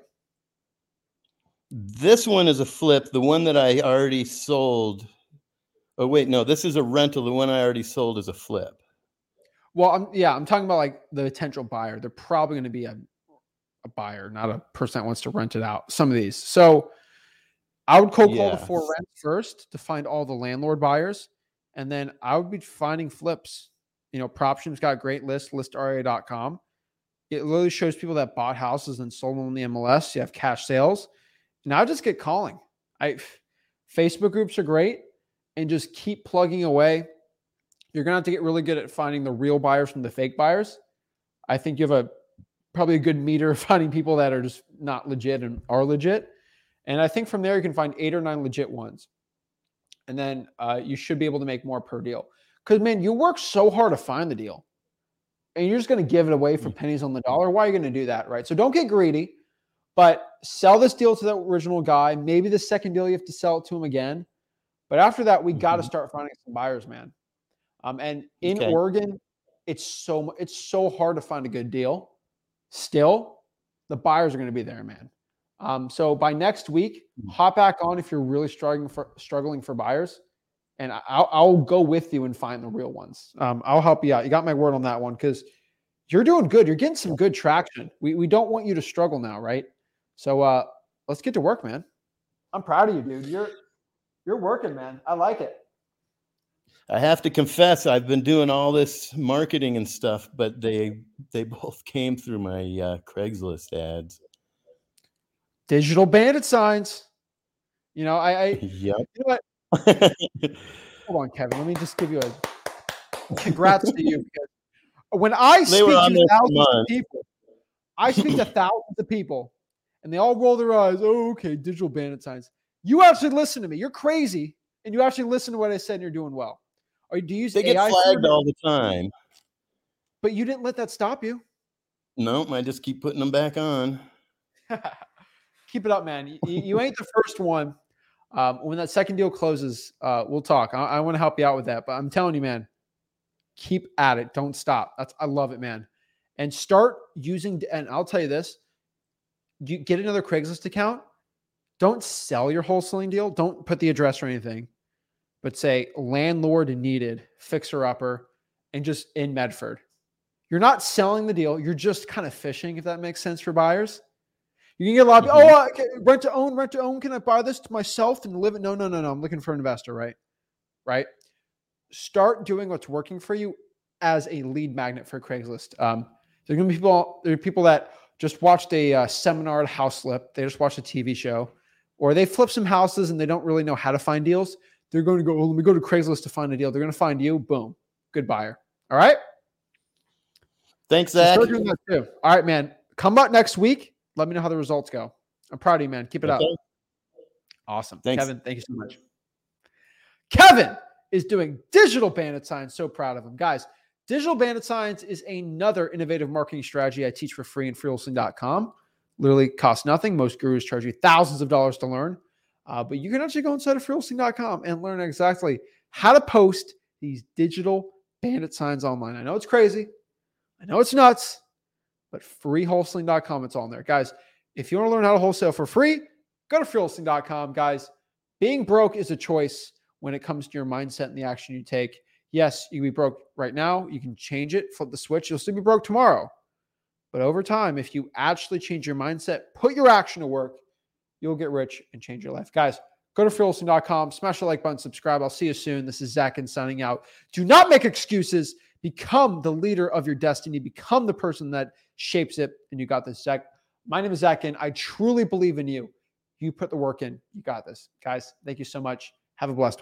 This one is a flip. The one that I already sold. Oh, wait, no, this is a rental. The one I already sold is a flip. Well, I'm, yeah, I'm talking about like the potential buyer. They're probably going to be a, a buyer, not a person that wants to rent it out. Some of these. So I would cold call the Yeah. for rent first to find all the landlord buyers. And then I would be finding flips. You know, PropStream's got a great list, list R A dot com. It literally shows people that bought houses and sold them on the M L S. You have cash sales. Now just get calling. I Facebook groups are great, and just keep plugging away. You're gonna have to get really good at finding the real buyers from the fake buyers. I think you have a probably a good meter of finding people that are just not legit and are legit. And I think from there you can find eight or nine legit ones. And then uh, you should be able to make more per deal. Because man, you work so hard to find the deal. And you're just going to give it away for pennies on the dollar. Why are you going to do that, right? So don't get greedy, but sell this deal to the original guy. Maybe the second deal you have to sell it to him again. But after that, we got to Mhm. start finding some buyers, man. Um, and in Okay. Oregon, it's so mu- it's so hard to find a good deal. Still, the buyers are going to be there, man. Um, so by next week, Mm. hop back on if you're really struggling for struggling for buyers, and I- I'll, I'll go with you and find the real ones. Um, I'll help you out. You got my word on that one because you're doing good. You're getting some good traction. We we don't want you to struggle now, right? So uh, let's get to work, man. I'm proud of you, dude. You're you're working, man. I like it. I have to confess, I've been doing all this marketing and stuff, but they they both came through my uh, Craigslist ads. Digital bandit signs. You know, I, I Yep. you know what? Hold on, Kevin. Let me just give you a congrats to you because when I They speak were on to there for thousands of months. people, I speak to thousands of people, and they all roll their eyes. Oh, okay, digital bandit signs. You actually listen to me. You're crazy, and you actually listen to what I said, and you're doing well. Or do you use They get A I? flagged all the time. but you didn't let that stop you. No, I just keep putting them back on. Keep it up, man. You, you ain't the first one. Um, when that second deal closes, uh, we'll talk. I, I want to help you out with that, but I'm telling you, man, keep at it. Don't stop. That's I love it, man. And start using. And I'll tell you this: you get another Craigslist account. Don't sell your wholesaling deal. Don't put the address or anything, but say landlord needed, fixer upper, and just in Medford. You're not selling the deal. You're just kind of fishing, if that makes sense for buyers. You can get a lot of, mm-hmm. oh, I can, rent to own, rent to own. Can I buy this to myself and live it? No, no, no, no. I'm looking for an investor, right? Right. Start doing what's working for you as a lead magnet for Craigslist. Um, there's going to be people, there are people that just watched a uh, seminar at House Flip. They just watched a T V show, or they flip some houses and they don't really know how to find deals. They're going to go, oh, let me go to Craigslist to find a deal. They're going to find you. Boom. Good buyer. All right. Thanks, Zach. So start doing that too. All right, man. Come out next week. Let me know how the results go. I'm proud of you, man. Keep it okay. up. Awesome. Thanks. Kevin, thank you so much. Kevin is doing digital bandit signs. So proud of him. Guys, digital bandit signs is another innovative marketing strategy I teach for free in free wholesaling dot com. Literally costs nothing. Most gurus charge you thousands of dollars to learn. Uh, but you can actually go inside of free wholesaling dot com and learn exactly how to post these digital bandit signs online. I know it's crazy. I know it's nuts, but free wholesaling dot com, it's on there. Guys, if you want to learn how to wholesale for free, go to free wholesaling dot com. Guys, being broke is a choice when it comes to your mindset and the action you take. Yes, you can be broke right now. You can change it, flip the switch. You'll still be broke tomorrow. But over time, if you actually change your mindset, put your action to work, you'll get rich and change your life. Guys, go to free wholesaling dot com, smash the like button, subscribe. I'll see you soon. This is Zach and signing out. Do not make excuses. Become the leader of your destiny. Become the person that shapes it. And you got this, Zach. My name is Zach, and I truly believe in you. You put the work in. You got this. Guys, thank you so much. Have a blessed one.